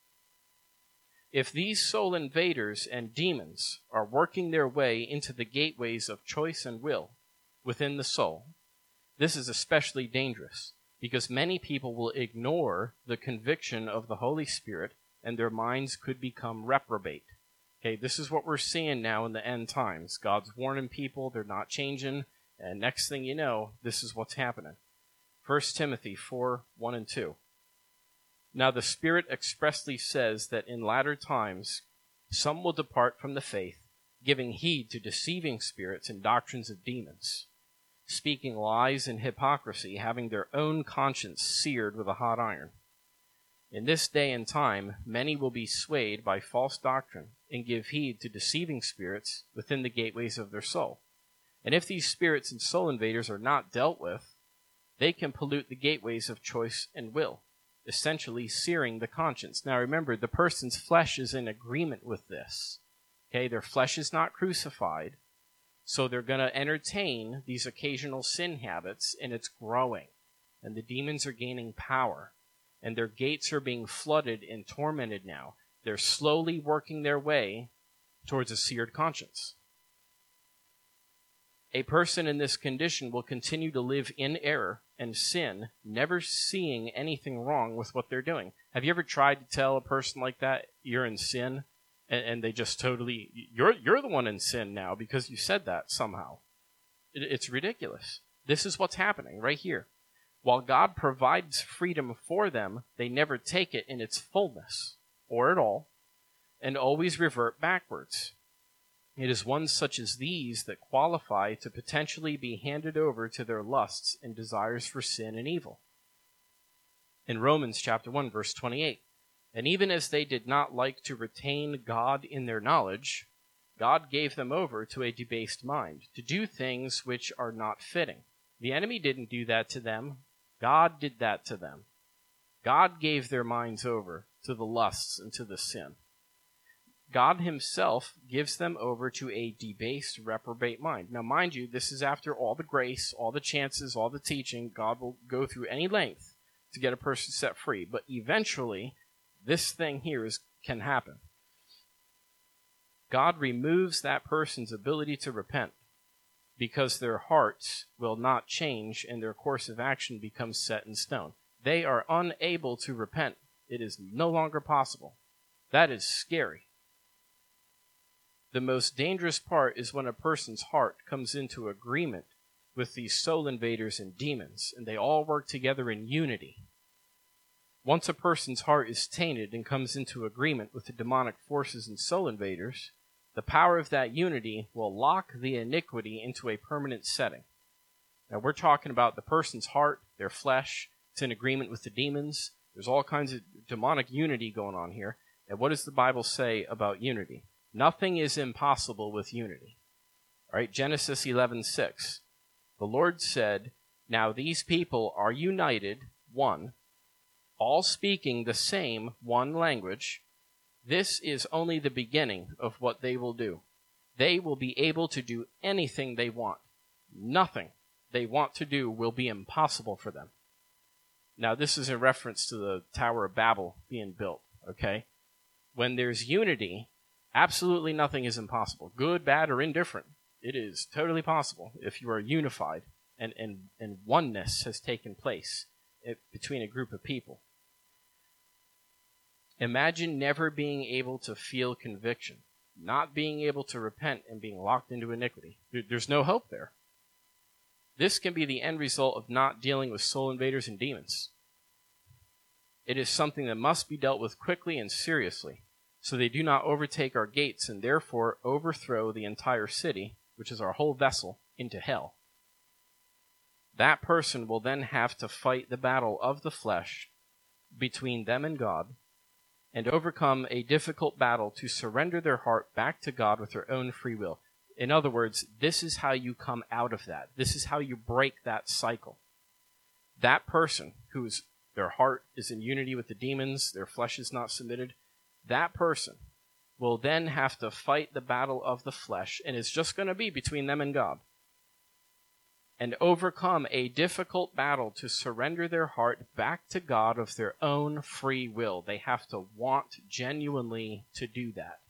If these soul invaders and demons are working their way into the gateways of choice and will within the soul, this is especially dangerous because many people will ignore the conviction of the Holy Spirit and their minds could become reprobate. Okay, this is what we're seeing now in the end times. God's warning people, they're not changing, and next thing you know, this is what's happening. 1 Timothy 4:1 and 2. Now the Spirit expressly says that in latter times some will depart from the faith, giving heed to deceiving spirits and doctrines of demons, speaking lies and hypocrisy, having their own conscience seared with a hot iron. In this day and time, many will be swayed by false doctrine and give heed to deceiving spirits within the gateways of their soul. And if these spirits and soul invaders are not dealt with, they can pollute the gateways of choice and will, essentially searing the conscience. Now remember, the person's flesh is in agreement with this. Okay, their flesh is not crucified, so they're going to entertain these occasional sin habits, and it's growing. And the demons are gaining power. And their gates are being flooded and tormented now. They're slowly working their way towards a seared conscience. A person in this condition will continue to live in error and sin, never seeing anything wrong with what they're doing. Have you ever tried to tell a person like that you're in sin, and they just totally, you're the one in sin now because you said that somehow? It's ridiculous. This is what's happening right here. While God provides freedom for them, they never take it in its fullness, or at all, and always revert backwards. It is ones such as these that qualify to potentially be handed over to their lusts and desires for sin and evil. In Romans chapter 1, verse 28, and even as they did not like to retain God in their knowledge, God gave them over to a debased mind, to do things which are not fitting. The enemy didn't do that to them. God did that to them. God gave their minds over to the lusts and to the sin. God himself gives them over to a debased, reprobate mind. Now, mind you, this is after all the grace, all the chances, all the teaching. God will go through any length to get a person set free. But eventually, this thing here can happen. God removes that person's ability to repent because their hearts will not change and their course of action becomes set in stone. They are unable to repent. It is no longer possible. That is scary. The most dangerous part is when a person's heart comes into agreement with these soul invaders and demons, and they all work together in unity. Once a person's heart is tainted and comes into agreement with the demonic forces and soul invaders, the power of that unity will lock the iniquity into a permanent setting. Now, we're talking about the person's heart, their flesh. It's in agreement with the demons. There's all kinds of demonic unity going on here. And what does the Bible say about unity? Nothing is impossible with unity. All right, Genesis 11:6. The Lord said, now these people are united, one, all speaking the same one language. This is only the beginning of what they will do. They will be able to do anything they want. Nothing they want to do will be impossible for them. Now, this is in reference to the Tower of Babel being built, okay? When there's unity, absolutely nothing is impossible. Good, bad, or indifferent. It is totally possible if you are unified and oneness has taken place between a group of people. Imagine never being able to feel conviction, not being able to repent and being locked into iniquity. There's no hope there. This can be the end result of not dealing with soul invaders and demons. It is something that must be dealt with quickly and seriously, so they do not overtake our gates and therefore overthrow the entire city, which is our whole vessel, into hell. That person will then have to fight the battle of the flesh between them and God, and overcome a difficult battle to surrender their heart back to God with their own free will. In other words, this is how you come out of that. This is how you break that cycle. That person their heart is in unity with the demons, their flesh is not submitted, that person will then have to fight the battle of the flesh, and it's just going to be between them and God, and overcome a difficult battle to surrender their heart back to God of their own free will. They have to want genuinely to do that.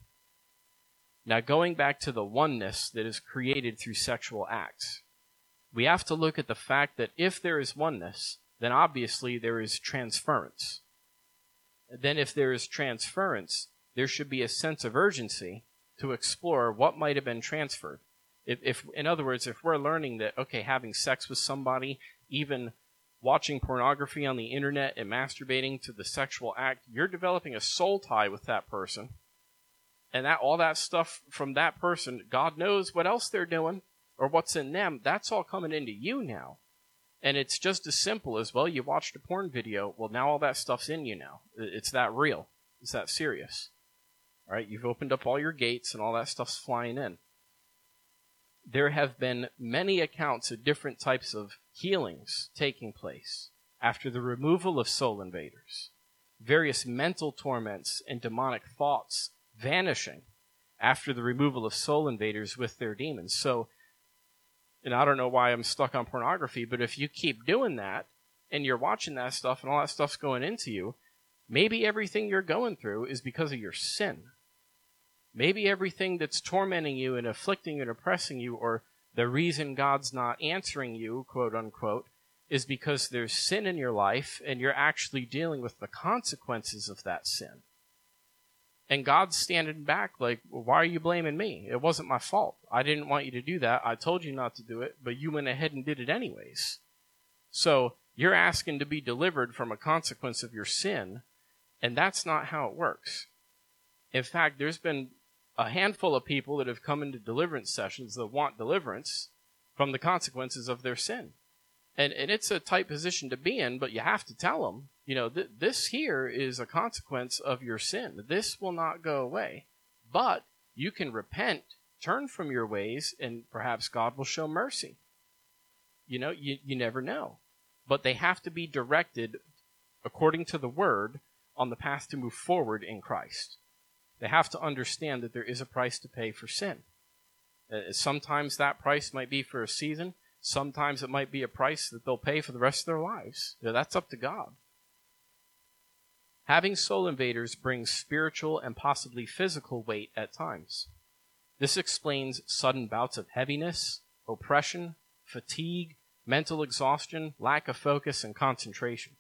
Now, going back to the oneness that is created through sexual acts, we have to look at the fact that if there is oneness, then obviously there is transference. Then if there is transference, there should be a sense of urgency to explore what might have been transferred. If in other words, if we're learning that, okay, having sex with somebody, even watching pornography on the internet and masturbating to the sexual act, you're developing a soul tie with that person. And that all that stuff from that person, God knows what else they're doing or what's in them, that's all coming into you now. And it's just as simple as, well, you watched a porn video, well, now all that stuff's in you now. It's that real. It's that serious. All right, you've opened up all your gates and all that stuff's flying in. There have been many accounts of different types of healings taking place after the removal of soul invaders. Various mental torments and demonic thoughts vanishing after the removal of soul invaders with their demons. So, and I don't know why I'm stuck on pornography, but if you keep doing that and you're watching that stuff and all that stuff's going into you, maybe everything you're going through is because of your sin. Maybe everything that's tormenting you and afflicting you and oppressing you, or the reason God's not answering you, quote unquote, is because there's sin in your life and you're actually dealing with the consequences of that sin. And God's standing back like, well, why are you blaming me? It wasn't my fault. I didn't want you to do that. I told you not to do it, but you went ahead and did it anyways. So you're asking to be delivered from a consequence of your sin, and that's not how it works. In fact, there's been a handful of people that have come into deliverance sessions that want deliverance from the consequences of their sin. And it's a tight position to be in, but you have to tell them, you know, this here is a consequence of your sin. This will not go away. But you can repent, turn from your ways, and perhaps God will show mercy. You know, you never know. But they have to be directed according to the Word on the path to move forward in Christ. They have to understand that there is a price to pay for sin. Sometimes that price might be for a season. Sometimes it might be a price that they'll pay for the rest of their lives. That's up to God. Having soul invaders brings spiritual and possibly physical weight at times. This explains sudden bouts of heaviness, oppression, fatigue, mental exhaustion, lack of focus, and concentration.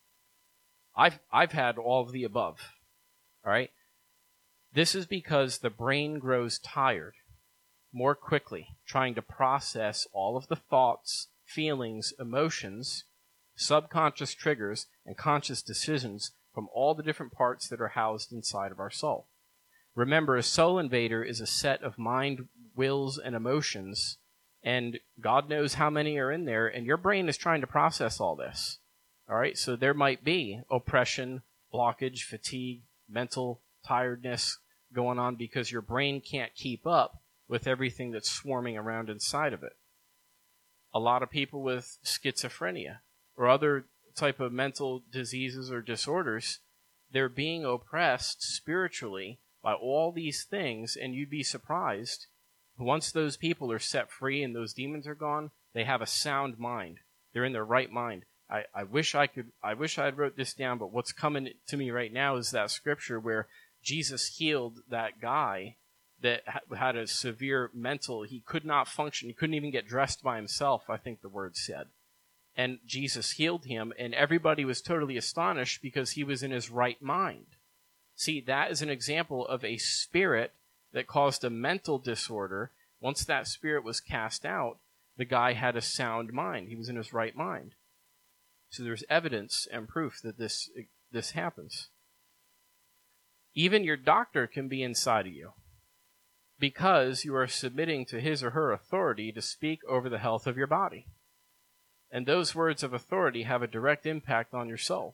I've had all of the above. All right? This is because the brain grows tired more quickly, trying to process all of the thoughts, feelings, emotions, subconscious triggers, and conscious decisions from all the different parts that are housed inside of our soul. Remember, a soul invader is a set of mind, wills, and emotions, and God knows how many are in there, and your brain is trying to process all this. All right, so there might be oppression, blockage, fatigue, mental tiredness going on because your brain can't keep up with everything that's swarming around inside of it. A lot of people with schizophrenia or other type of mental diseases or disorders, they're being oppressed spiritually by all these things, and you'd be surprised once those people are set free and those demons are gone, They have a sound mind. They're in their right mind. I wish I had wrote this down, but what's coming to me right now is that scripture where Jesus healed that guy that had a severe mental, he could not function. He couldn't even get dressed by himself, I think the word said. And Jesus healed him, and everybody was totally astonished because he was in his right mind. See, that is an example of a spirit that caused a mental disorder. Once that spirit was cast out, the guy had a sound mind. He was in his right mind. So there's evidence and proof that this happens. Even your doctor can be inside of you because you are submitting to his or her authority to speak over the health of your body. And those words of authority have a direct impact on your soul.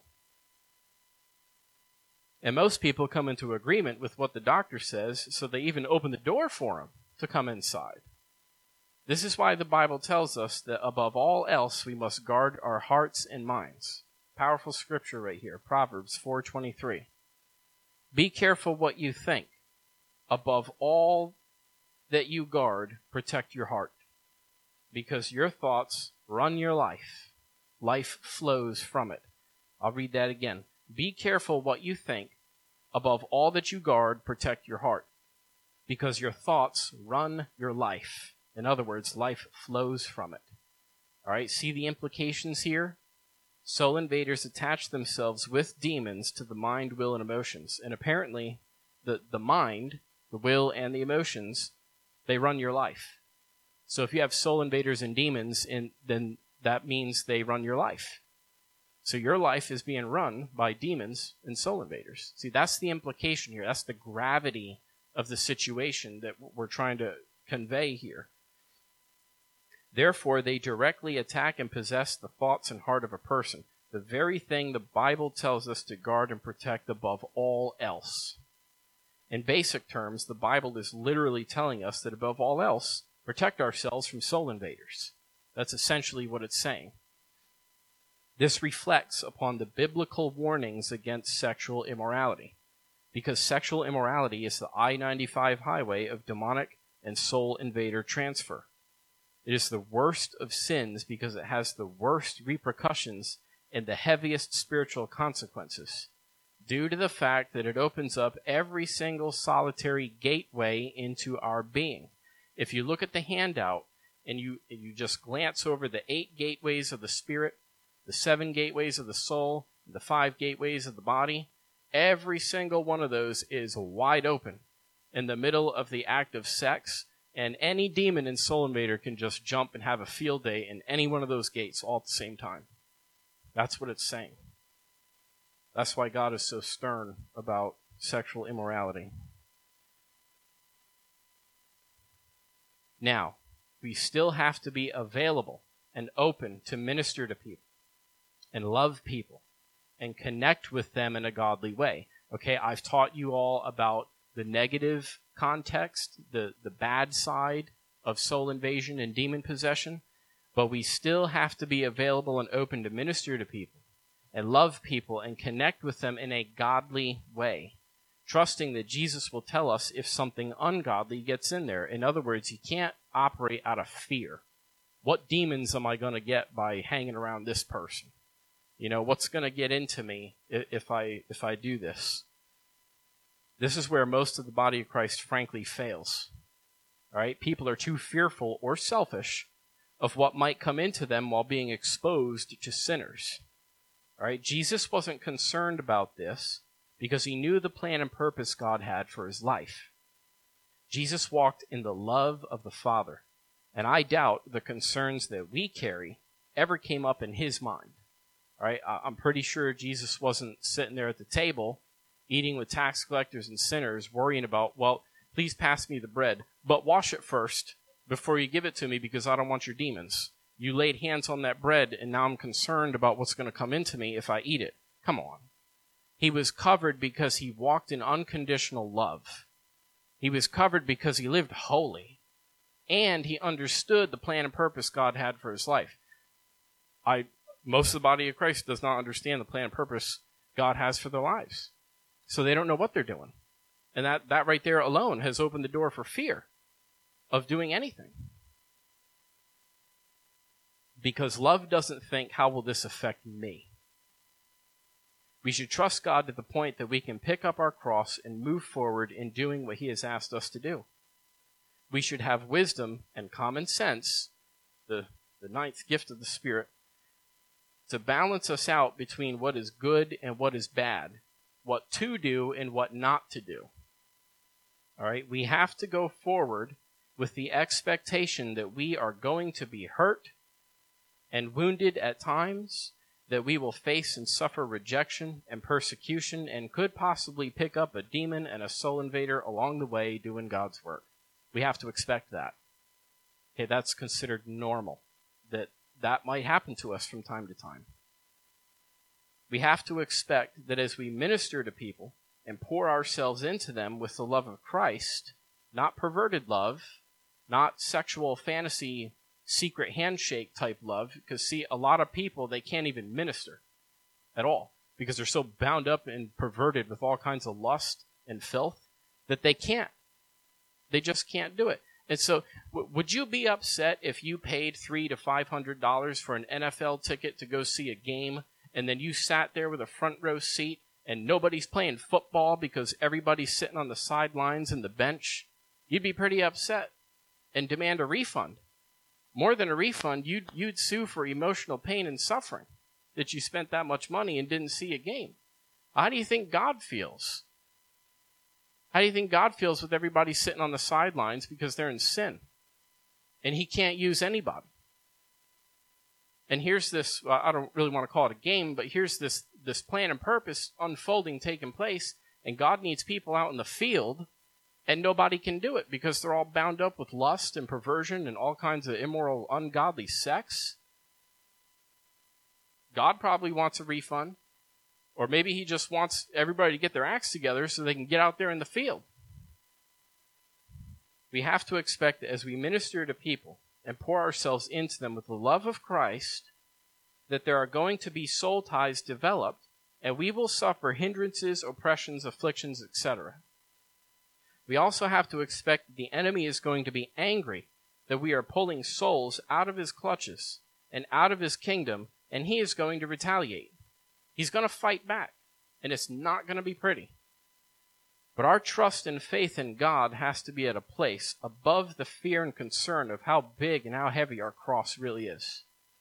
And most people come into agreement with what the doctor says, so they even open the door for him to come inside. This is why the Bible tells us that above all else we must guard our hearts and minds. Powerful scripture right here, Proverbs 4:23. Be careful what you think. Above all that you guard, protect your heart. Because your thoughts run your life. Life flows from it. I'll read that again. Be careful what you think. Above all that you guard, protect your heart. Because your thoughts run your life. In other words, life flows from it. All right, see the implications here? Soul invaders attach themselves with demons to the mind, will, and emotions. And apparently, the mind, the will, and the emotions, they run your life. So if you have soul invaders and demons, then that means they run your life. So your life is being run by demons and soul invaders. See, that's the implication here. That's the gravity of the situation that we're trying to convey here. Therefore, they directly attack and possess the thoughts and heart of a person, the very thing the Bible tells us to guard and protect above all else. In basic terms, the Bible is literally telling us that above all else, protect ourselves from soul invaders. That's essentially what it's saying. This reflects upon the biblical warnings against sexual immorality, because sexual immorality is the I-95 highway of demonic and soul invader transfer. It is the worst of sins because it has the worst repercussions and the heaviest spiritual consequences, due to the fact that it opens up every single solitary gateway into our being. If you look at the handout and you just glance over the 8 gateways of the spirit, the 7 gateways of the soul, the 5 gateways of the body, every single one of those is wide open in the middle of the act of sex. And any demon and soul invader can just jump and have a field day in any one of those gates all at the same time. That's what it's saying. That's why God is so stern about sexual immorality. Now, we still have to be available and open to minister to people and love people and connect with them in a godly way. Okay, I've taught you all about the negative context, the bad side of soul invasion and demon possession, but we still have to be available and open to minister to people and love people and connect with them in a godly way, trusting that Jesus will tell us if something ungodly gets in there. In other words, you can't operate out of fear. What demons am I going to get by hanging around this person? You know, what's going to get into me if I do this? This is where most of the body of Christ frankly fails. All right? People are too fearful or selfish of what might come into them while being exposed to sinners. All right? Jesus wasn't concerned about this because he knew the plan and purpose God had for his life. Jesus walked in the love of the Father, and I doubt the concerns that we carry ever came up in his mind. All right? I'm pretty sure Jesus wasn't sitting there at the table eating with tax collectors and sinners, worrying about, well, please pass me the bread, but wash it first before you give it to me because I don't want your demons. You laid hands on that bread, and now I'm concerned about what's going to come into me if I eat it. Come on. He was covered because he walked in unconditional love. He was covered because he lived holy, and he understood the plan and purpose God had for his life. Most of the body of Christ does not understand the plan and purpose God has for their lives. So they don't know what they're doing. And that right there alone has opened the door for fear of doing anything. Because love doesn't think, how will this affect me? We should trust God to the point that we can pick up our cross and move forward in doing what he has asked us to do. We should have wisdom and common sense, the ninth gift of the Spirit, to balance us out between what is good and what is bad, what to do and what not to do. All right, we have to go forward with the expectation that we are going to be hurt and wounded at times, that we will face and suffer rejection and persecution and could possibly pick up a demon and a soul invader along the way doing God's work. We have to expect that. Okay, that's considered normal, that might happen to us from time to time. We have to expect that as we minister to people and pour ourselves into them with the love of Christ, not perverted love, not sexual fantasy, secret handshake type love, because see, a lot of people, they can't even minister at all because they're so bound up and perverted with all kinds of lust and filth that they can't. They just can't do it. And so, would you be upset if you paid $300 to $500 for an NFL ticket to go see a game, and then you sat there with a front row seat, and nobody's playing football because everybody's sitting on the sidelines and the bench? You'd be pretty upset and demand a refund. More than a refund, you'd sue for emotional pain and suffering that you spent that much money and didn't see a game. How do you think God feels? How do you think God feels with everybody sitting on the sidelines because they're in sin? And he can't use anybody. And here's this, I don't really want to call it a game, but here's this plan and purpose unfolding, taking place, and God needs people out in the field, and nobody can do it because they're all bound up with lust and perversion and all kinds of immoral, ungodly sex. God probably wants a refund. Or maybe he just wants everybody to get their acts together so they can get out there in the field. We have to expect that as we minister to people and pour ourselves into them with the love of Christ, that there are going to be soul ties developed, and we will suffer hindrances, oppressions, afflictions, etc. We also have to expect that the enemy is going to be angry that we are pulling souls out of his clutches and out of his kingdom, and he is going to retaliate. He's going to fight back, and it's not going to be pretty. But our trust and faith in God has to be at a place above the fear and concern of how big and how heavy our cross really is.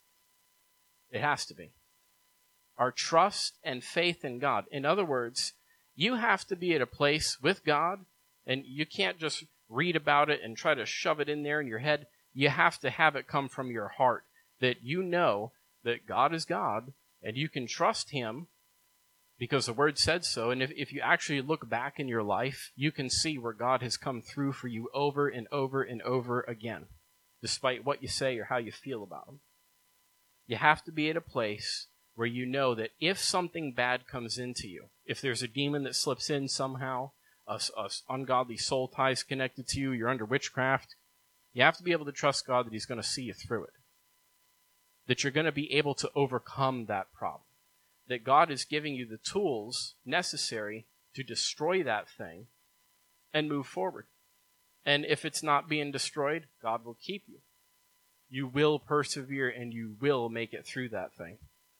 It has to be. Our trust and faith in God. In other words, you have to be at a place with God, and you can't just read about it and try to shove it in there in your head. You have to have it come from your heart, that you know that God is God, and you can trust him because the word said so. And if you actually look back in your life, you can see where God has come through for you over and over and over again, despite what you say or how you feel about him. You have to be at a place where you know that if something bad comes into you, if there's a demon that slips in somehow, a ungodly soul ties connected to you, you're under witchcraft, you have to be able to trust God that he's going to see you through it. That you're going to be able to overcome that problem. That God is giving you the tools necessary to destroy that thing and move forward. And if it's not being destroyed, God will keep you. You will persevere and you will make it through that thing.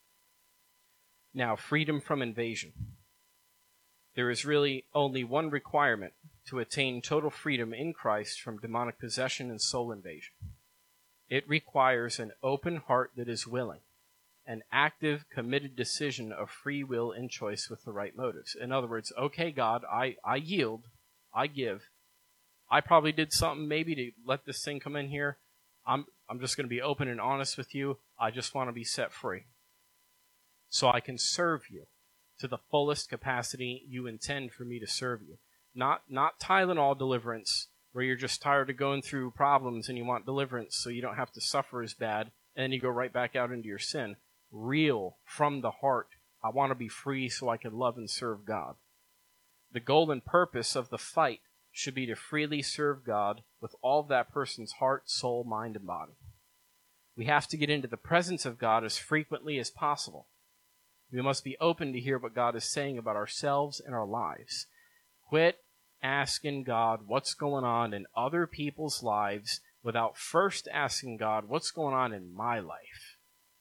Now, freedom from invasion. There is really only one requirement to attain total freedom in Christ from demonic possession and soul invasion. It requires an open heart that is willing, an active, committed decision of free will and choice with the right motives. In other words, okay, God, I yield, I give. I probably did something maybe to let this thing come in here. I'm just going to be open and honest with you. I just want to be set free so I can serve you to the fullest capacity you intend for me to serve you. Not Tylenol deliverance, where you're just tired of going through problems and you want deliverance so you don't have to suffer as bad, and then you go right back out into your sin. Real, from the heart, I want to be free so I can love and serve God. The goal and purpose of the fight should be to freely serve God with all of that person's heart, soul, mind, and body. We have to get into the presence of God as frequently as possible. We must be open to hear what God is saying about ourselves and our lives. Quit asking God what's going on in other people's lives without first asking God what's going on in my life.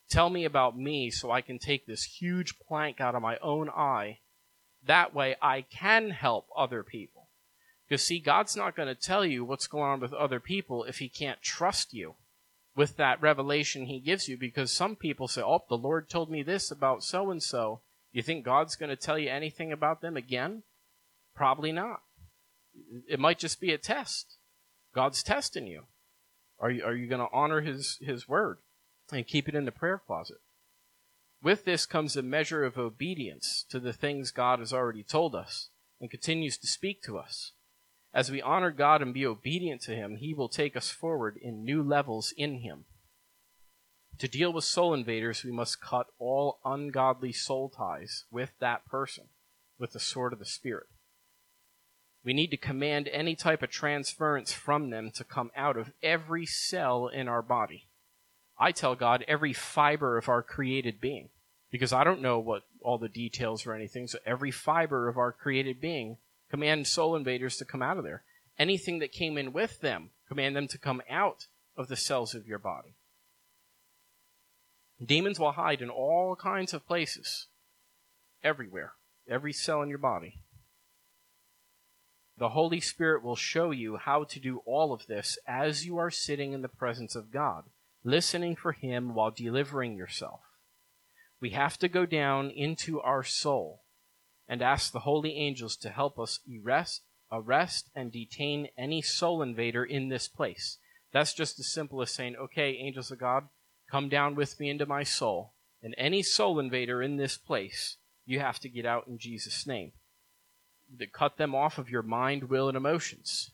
Tell me about me so I can take this huge plank out of my own eye. That way I can help other people. Because see, God's not going to tell you what's going on with other people if he can't trust you with that revelation he gives you. Because some people say, oh, the Lord told me this about so-and-so. You think God's going to tell you anything about them again? Probably not. It might just be a test. God's testing you. Are you going to honor his word and keep it in the prayer closet? With this comes a measure of obedience to the things God has already told us and continues to speak to us. As we honor God and be obedient to him, he will take us forward in new levels in him. To deal with soul invaders, we must cut all ungodly soul ties with that person with the sword of the Spirit. We need to command any type of transference from them to come out of every cell in our body. I tell God every fiber of our created being, because I don't know what all the details or anything, so every fiber of our created being, command soul invaders to come out of there. Anything that came in with them, command them to come out of the cells of your body. Demons will hide in all kinds of places, everywhere, every cell in your body. The Holy Spirit will show you how to do all of this as you are sitting in the presence of God, listening for him while delivering yourself. We have to go down into our soul and ask the holy angels to help us arrest and detain any soul invader in this place. That's just as simple as saying, okay, angels of God, come down with me into my soul. And any soul invader in this place, you have to get out in Jesus' name. To cut them off of your mind, will, and emotions.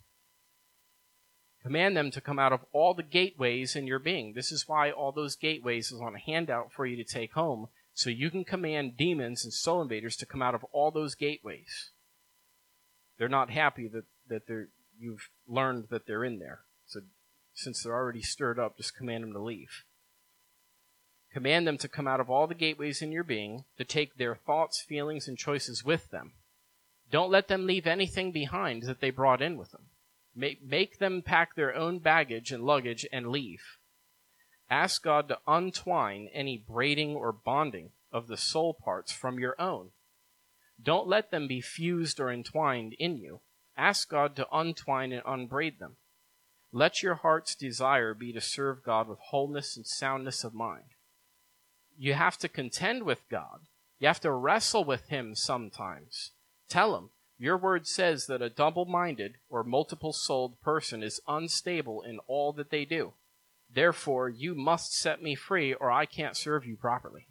Command them to come out of all the gateways in your being. This is why all those gateways is on a handout for you to take home, so you can command demons and soul invaders to come out of all those gateways. They're not happy that you've learned that they're in there. So since they're already stirred up, just command them to leave. Command them to come out of all the gateways in your being, to take their thoughts, feelings, and choices with them. Don't let them leave anything behind that they brought in with them. Make them pack their own baggage and luggage and leave. Ask God to untwine any braiding or bonding of the soul parts from your own. Don't let them be fused or entwined in you. Ask God to untwine and unbraid them. Let your heart's desire be to serve God with wholeness and soundness of mind. You have to contend with God. You have to wrestle with him sometimes. Tell him, your word says that a double-minded or multiple-souled person is unstable in all that they do. Therefore, you must set me free or I can't serve you properly.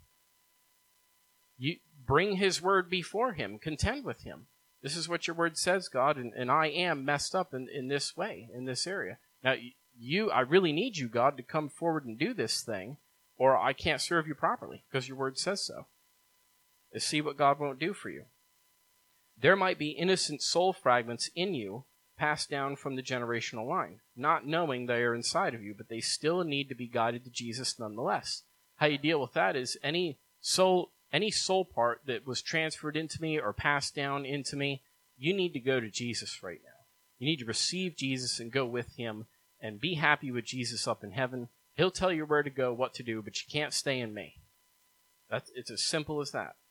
You bring his word before him. Contend with him. This is what your word says, God, and I am messed up in this way, in this area. Now, I really need you, God, to come forward and do this thing, or I can't serve you properly, because your word says so. See what God won't do for you. There might be innocent soul fragments in you passed down from the generational line, not knowing they are inside of you, but they still need to be guided to Jesus nonetheless. How you deal with that is any soul part that was transferred into me or passed down into me, you need to go to Jesus right now. You need to receive Jesus and go with him and be happy with Jesus up in heaven. He'll tell you where to go, what to do, but you can't stay in me. It's as simple as that.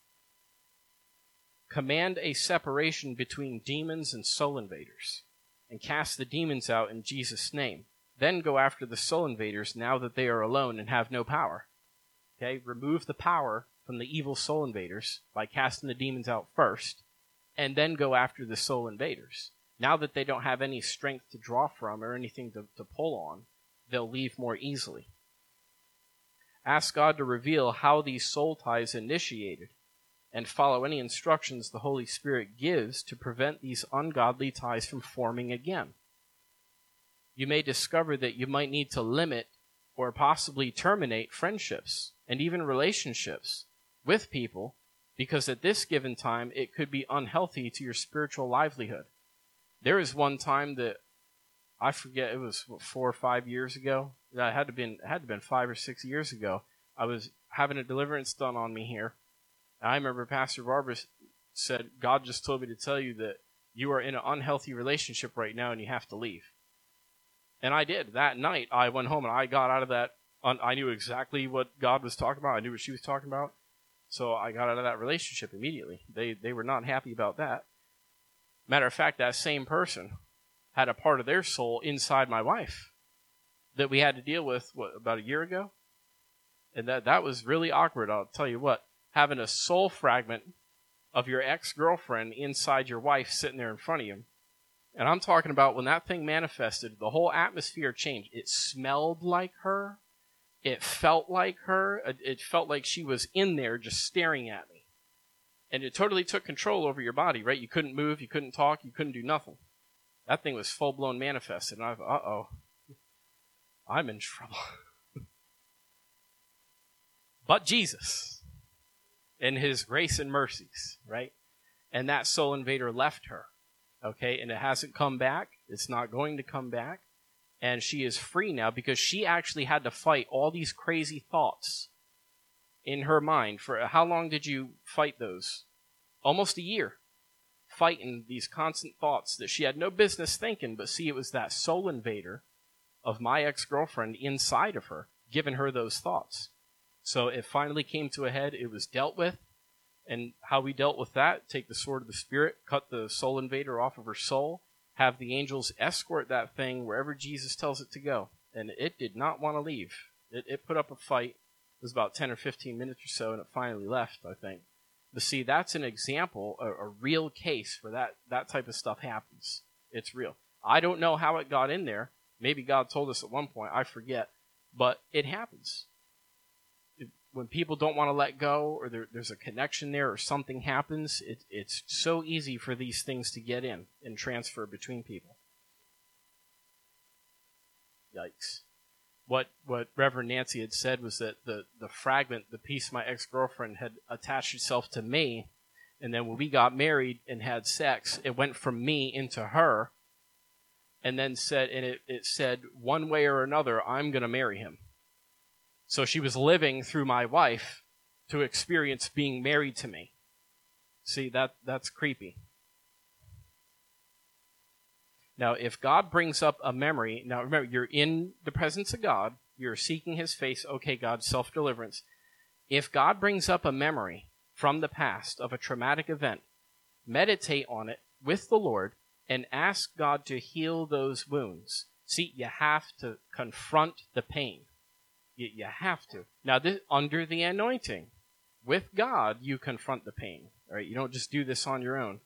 Command a separation between demons and soul invaders, and cast the demons out in Jesus' name. Then go after the soul invaders now that they are alone and have no power. Okay, remove the power from the evil soul invaders by casting the demons out first, and then go after the soul invaders. Now that they don't have any strength to draw from or anything to pull on, they'll leave more easily. Ask God to reveal how these soul ties initiated, and follow any instructions the Holy Spirit gives to prevent these ungodly ties from forming again. You may discover that you might need to limit or possibly terminate friendships and even relationships with people because at this given time it could be unhealthy to your spiritual livelihood. There was one time that I forget, it was 4 or 5 years ago. It had to been 5 or 6 years ago. I was having a deliverance done on me here. I remember Pastor Barbara said, God just told me to tell you that you are in an unhealthy relationship right now and you have to leave. And I did. That night, I went home and I got out of that I knew exactly what God was talking about. I knew what she was talking about. So I got out of that relationship immediately. They were not happy about that. Matter of fact, that same person had a part of their soul inside my wife that we had to deal with, about a year ago? And that was really awkward, I'll tell you what. Having a soul fragment of your ex-girlfriend inside your wife sitting there in front of you. And I'm talking about when that thing manifested, the whole atmosphere changed. It smelled like her. It felt like her. It felt like she was in there just staring at me. And it totally took control over your body, right? You couldn't move, you couldn't talk, you couldn't do nothing. That thing was full-blown manifested. And I thought, uh-oh, I'm in trouble. But Jesus, in his grace and mercies, right? And that soul invader left her, okay? And it hasn't come back. It's not going to come back. And she is free now because she actually had to fight all these crazy thoughts in her mind. For how long did you fight those? Almost a year. Fighting these constant thoughts that she had no business thinking, but see, it was that soul invader of my ex-girlfriend inside of her giving her those thoughts. So it finally came to a head. It was dealt with. And how we dealt with that, take the sword of the Spirit, cut the soul invader off of her soul, have the angels escort that thing wherever Jesus tells it to go. And it did not want to leave. It put up a fight. It was about 10 or 15 minutes or so, and it finally left, I think. But see, that's an example, a real case where that type of stuff happens. It's real. I don't know how it got in there. Maybe God told us at one point. I forget. But it happens. When people don't want to let go, or there's a connection there, or something happens, it's so easy for these things to get in and transfer between people. Yikes. What Reverend Nancy had said was that the fragment, the piece my ex-girlfriend had attached itself to me, and then when we got married and had sex, it went from me into her, and then it said, one way or another, I'm going to marry him. So she was living through my wife to experience being married to me. See, that's creepy. Now, if God brings up a memory, now remember, you're in the presence of God, you're seeking his face, okay, God, self-deliverance. If God brings up a memory from the past of a traumatic event, meditate on it with the Lord and ask God to heal those wounds. See, you have to confront the pain. You have to. Now, under the anointing, with God, you confront the pain. All right? You don't just do this on your own.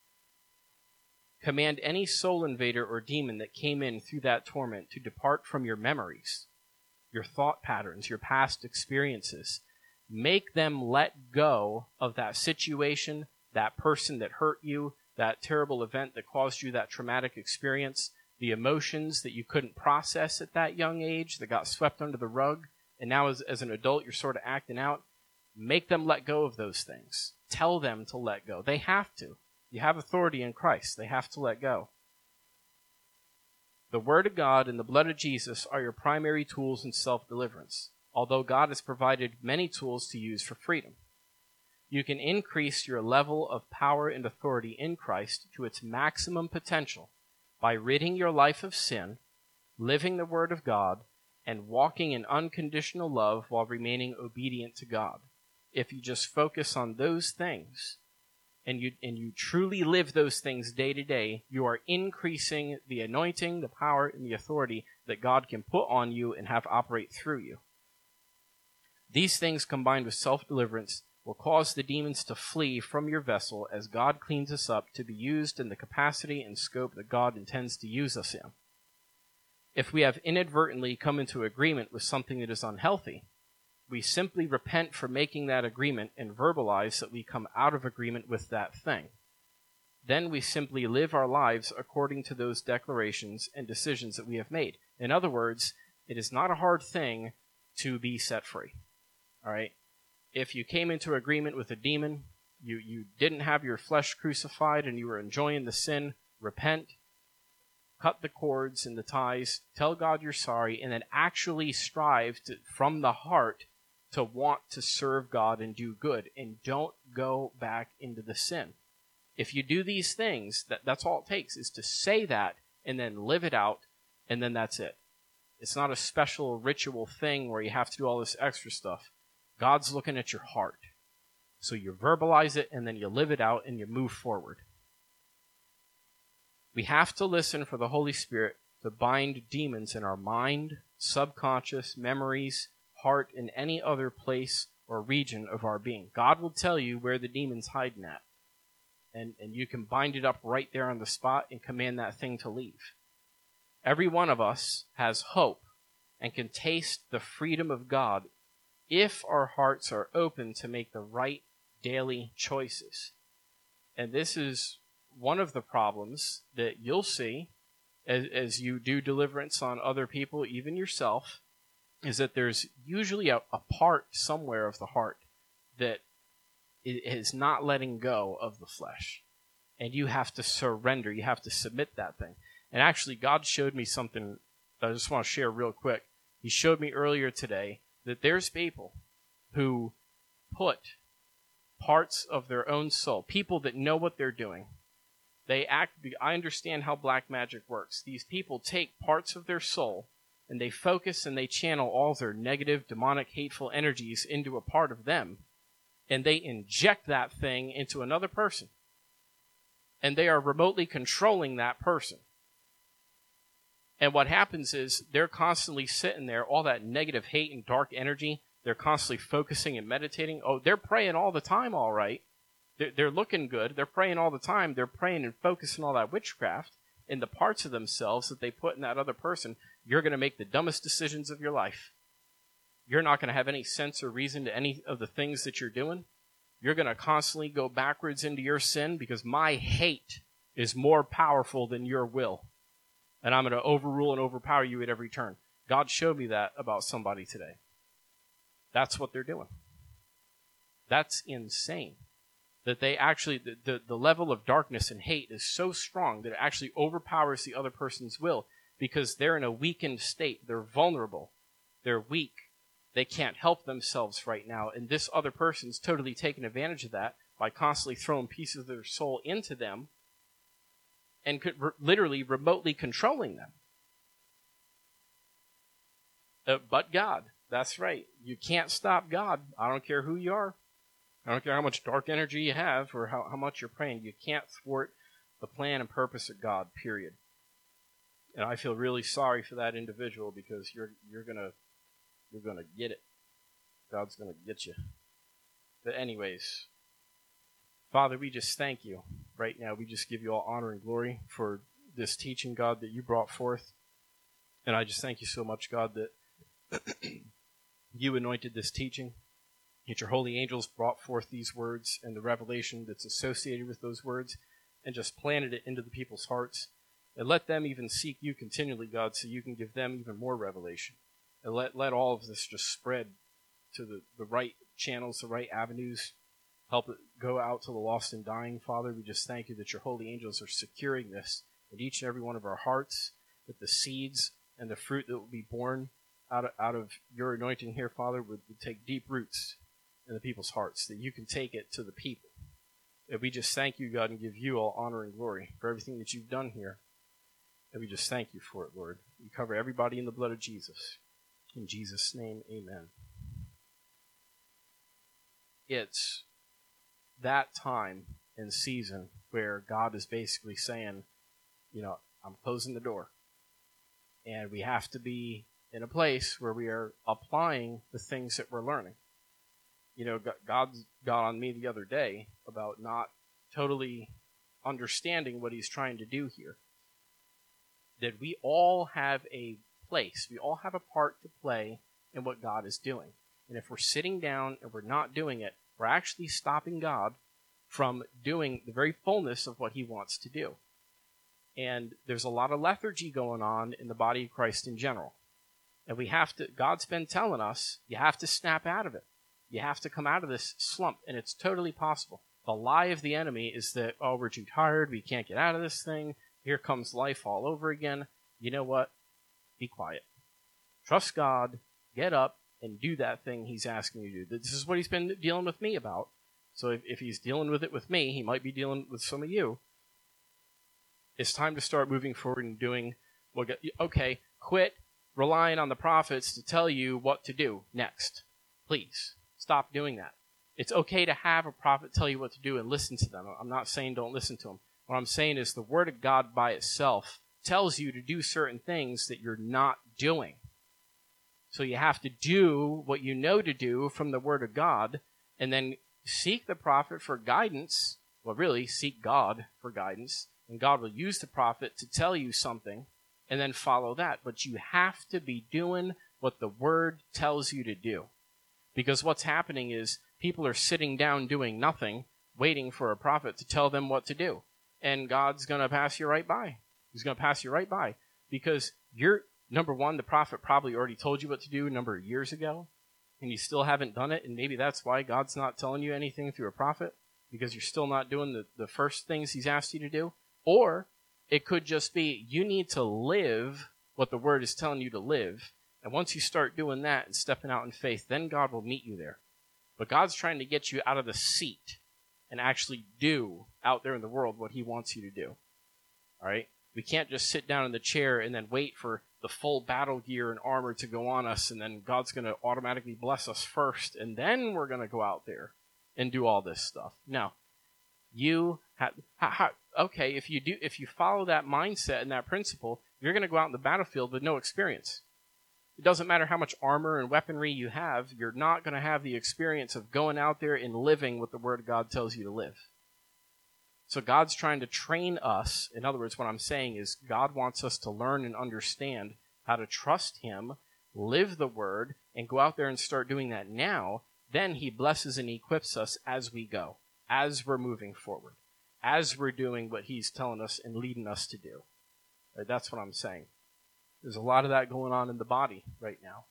Command any soul invader or demon that came in through that torment to depart from your memories, your thought patterns, your past experiences. Make them let go of that situation, that person that hurt you, that terrible event that caused you that traumatic experience, the emotions that you couldn't process at that young age that got swept under the rug, and now as an adult you're sort of acting out. Make them let go of those things. Tell them to let go. They have to. You have authority in Christ. They have to let go. The Word of God and the blood of Jesus are your primary tools in self-deliverance, although God has provided many tools to use for freedom. You can increase your level of power and authority in Christ to its maximum potential by ridding your life of sin, living the Word of God, and walking in unconditional love while remaining obedient to God. If you just focus on those things, and you truly live those things day to day, you are increasing the anointing, the power, and the authority that God can put on you and have operate through you. These things combined with self-deliverance will cause the demons to flee from your vessel as God cleans us up to be used in the capacity and scope that God intends to use us in. If we have inadvertently come into agreement with something that is unhealthy, we simply repent for making that agreement and verbalize that we come out of agreement with that thing. Then we simply live our lives according to those declarations and decisions that we have made. In other words, it is not a hard thing to be set free. All right? If you came into agreement with a demon, you didn't have your flesh crucified and you were enjoying the sin, repent, cut the cords and the ties, tell God you're sorry, and then actually strive to, from the heart, to want to serve God and do good, and don't go back into the sin. If you do these things, that's all it takes, is to say that and then live it out, and then that's it. It's not a special ritual thing where you have to do all this extra stuff. God's looking at your heart. So you verbalize it, and then you live it out, and you move forward. We have to listen for the Holy Spirit to bind demons in our mind, subconscious, memories, heart, and any other place or region of our being. God will tell you where the demon's hiding at. And you can bind it up right there on the spot and command that thing to leave. Every one of us has hope and can taste the freedom of God if our hearts are open to make the right daily choices. And this is one of the problems that you'll see as you do deliverance on other people, even yourself, is that there's usually a part somewhere of the heart that is not letting go of the flesh. And you have to surrender. You have to submit that thing. And actually, God showed me something that I just want to share real quick. He showed me earlier today that there's people who put parts of their own soul, people that know what they're doing. I understand how black magic works. These people take parts of their soul and they focus and they channel all their negative, demonic, hateful energies into a part of them. And they inject that thing into another person. And they are remotely controlling that person. And what happens is they're constantly sitting there, all that negative hate and dark energy, they're constantly focusing and meditating. Oh, they're praying all the time, all right. They're looking good. They're praying all the time. They're praying and focusing all that witchcraft in the parts of themselves that they put in that other person. You're going to make the dumbest decisions of your life. You're not going to have any sense or reason to any of the things that you're doing. You're going to constantly go backwards into your sin because my hate is more powerful than your will. And I'm going to overrule and overpower you at every turn. God showed me that about somebody today. That's what they're doing. That's insane. That they actually, the level of darkness and hate is so strong that it actually overpowers the other person's will because they're in a weakened state. They're vulnerable. They're weak. They can't help themselves right now. And this other person's totally taking advantage of that by constantly throwing pieces of their soul into them and literally remotely controlling them. But God, that's right. You can't stop God. I don't care who you are. I don't care how much dark energy you have or how much you're praying. You can't thwart the plan and purpose of God, period. And I feel really sorry for that individual because you're gonna get it. God's gonna get you. But anyways, Father, we just thank you right now. We just give you all honor and glory for this teaching, God, that you brought forth. And I just thank you so much, God, that you anointed this teaching. That your holy angels brought forth these words and the revelation that's associated with those words and just planted it into the people's hearts. And let them even seek you continually, God, so you can give them even more revelation. And let all of this just spread to the right channels, the right avenues. Help it go out to the lost and dying, Father. We just thank you that your holy angels are securing this in each and every one of our hearts, that the seeds and the fruit that will be born out of your anointing here, Father, would take deep roots in the people's hearts, that you can take it to the people. And we just thank you, God, and give you all honor and glory for everything that you've done here. And we just thank you for it, Lord. We cover everybody in the blood of Jesus. In Jesus' name, amen. It's that time and season where God is basically saying, I'm closing the door. And we have to be in a place where we are applying the things that we're learning. God got on me the other day about not totally understanding what he's trying to do here. That we all have a place. We all have a part to play in what God is doing. And if we're sitting down and we're not doing it, we're actually stopping God from doing the very fullness of what he wants to do. And there's a lot of lethargy going on in the body of Christ in general. And God's been telling us, you have to snap out of it. You have to come out of this slump, and it's totally possible. The lie of the enemy is that, we're too tired, we can't get out of this thing, here comes life all over again. You know what? Be quiet. Trust God, get up, and do that thing he's asking you to do. This is what he's been dealing with me about. So if he's dealing with it with me, he might be dealing with some of you. It's time to start moving forward and doing, quit relying on the prophets to tell you what to do next. Please, stop doing that. It's okay to have a prophet tell you what to do and listen to them. I'm not saying don't listen to them. What I'm saying is the Word of God by itself tells you to do certain things that you're not doing. So you have to do what you know to do from the Word of God, and then seek the prophet for guidance. Well, really, seek God for guidance, and God will use the prophet to tell you something, and then follow that. But you have to be doing what the Word tells you to do. Because what's happening is people are sitting down doing nothing, waiting for a prophet to tell them what to do. And God's going to pass you right by. He's going to pass you right by. Because you're, number one, the prophet probably already told you what to do a number of years ago, and you still haven't done it, and maybe that's why God's not telling you anything through a prophet, because you're still not doing the first things he's asked you to do. Or it could just be you need to live what the Word is telling you to live, and once you start doing that and stepping out in faith, then God will meet you there. But God's trying to get you out of the seat and actually do out there in the world what he wants you to do. All right? We can't just sit down in the chair and then wait for the full battle gear and armor to go on us, and then God's going to automatically bless us first, and then we're going to go out there and do all this stuff. No. You have, okay, if you follow that mindset and that principle, you're going to go out in the battlefield with no experience. It doesn't matter how much armor and weaponry you have, you're not going to have the experience of going out there and living what the Word of God tells you to live. So God's trying to train us. In other words, what I'm saying is God wants us to learn and understand how to trust him, live the Word, and go out there and start doing that now. Then he blesses and equips us as we go, as we're moving forward, as we're doing what he's telling us and leading us to do. Right, that's what I'm saying. There's a lot of that going on in the body right now.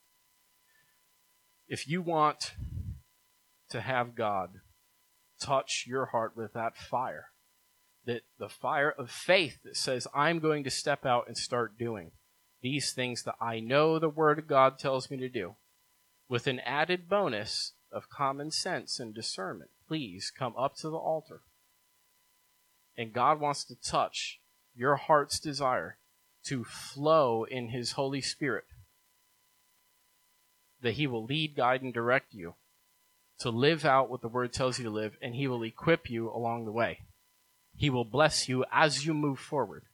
If you want to have God touch your heart with that fire, that the fire of faith that says, I'm going to step out and start doing these things that I know the Word of God tells me to do, with an added bonus of common sense and discernment, please come up to the altar. And God wants to touch your heart's desire to flow in his Holy Spirit, that he will lead, guide, and direct you to live out what the Word tells you to live, and he will equip you along the way. He will bless you as you move forward.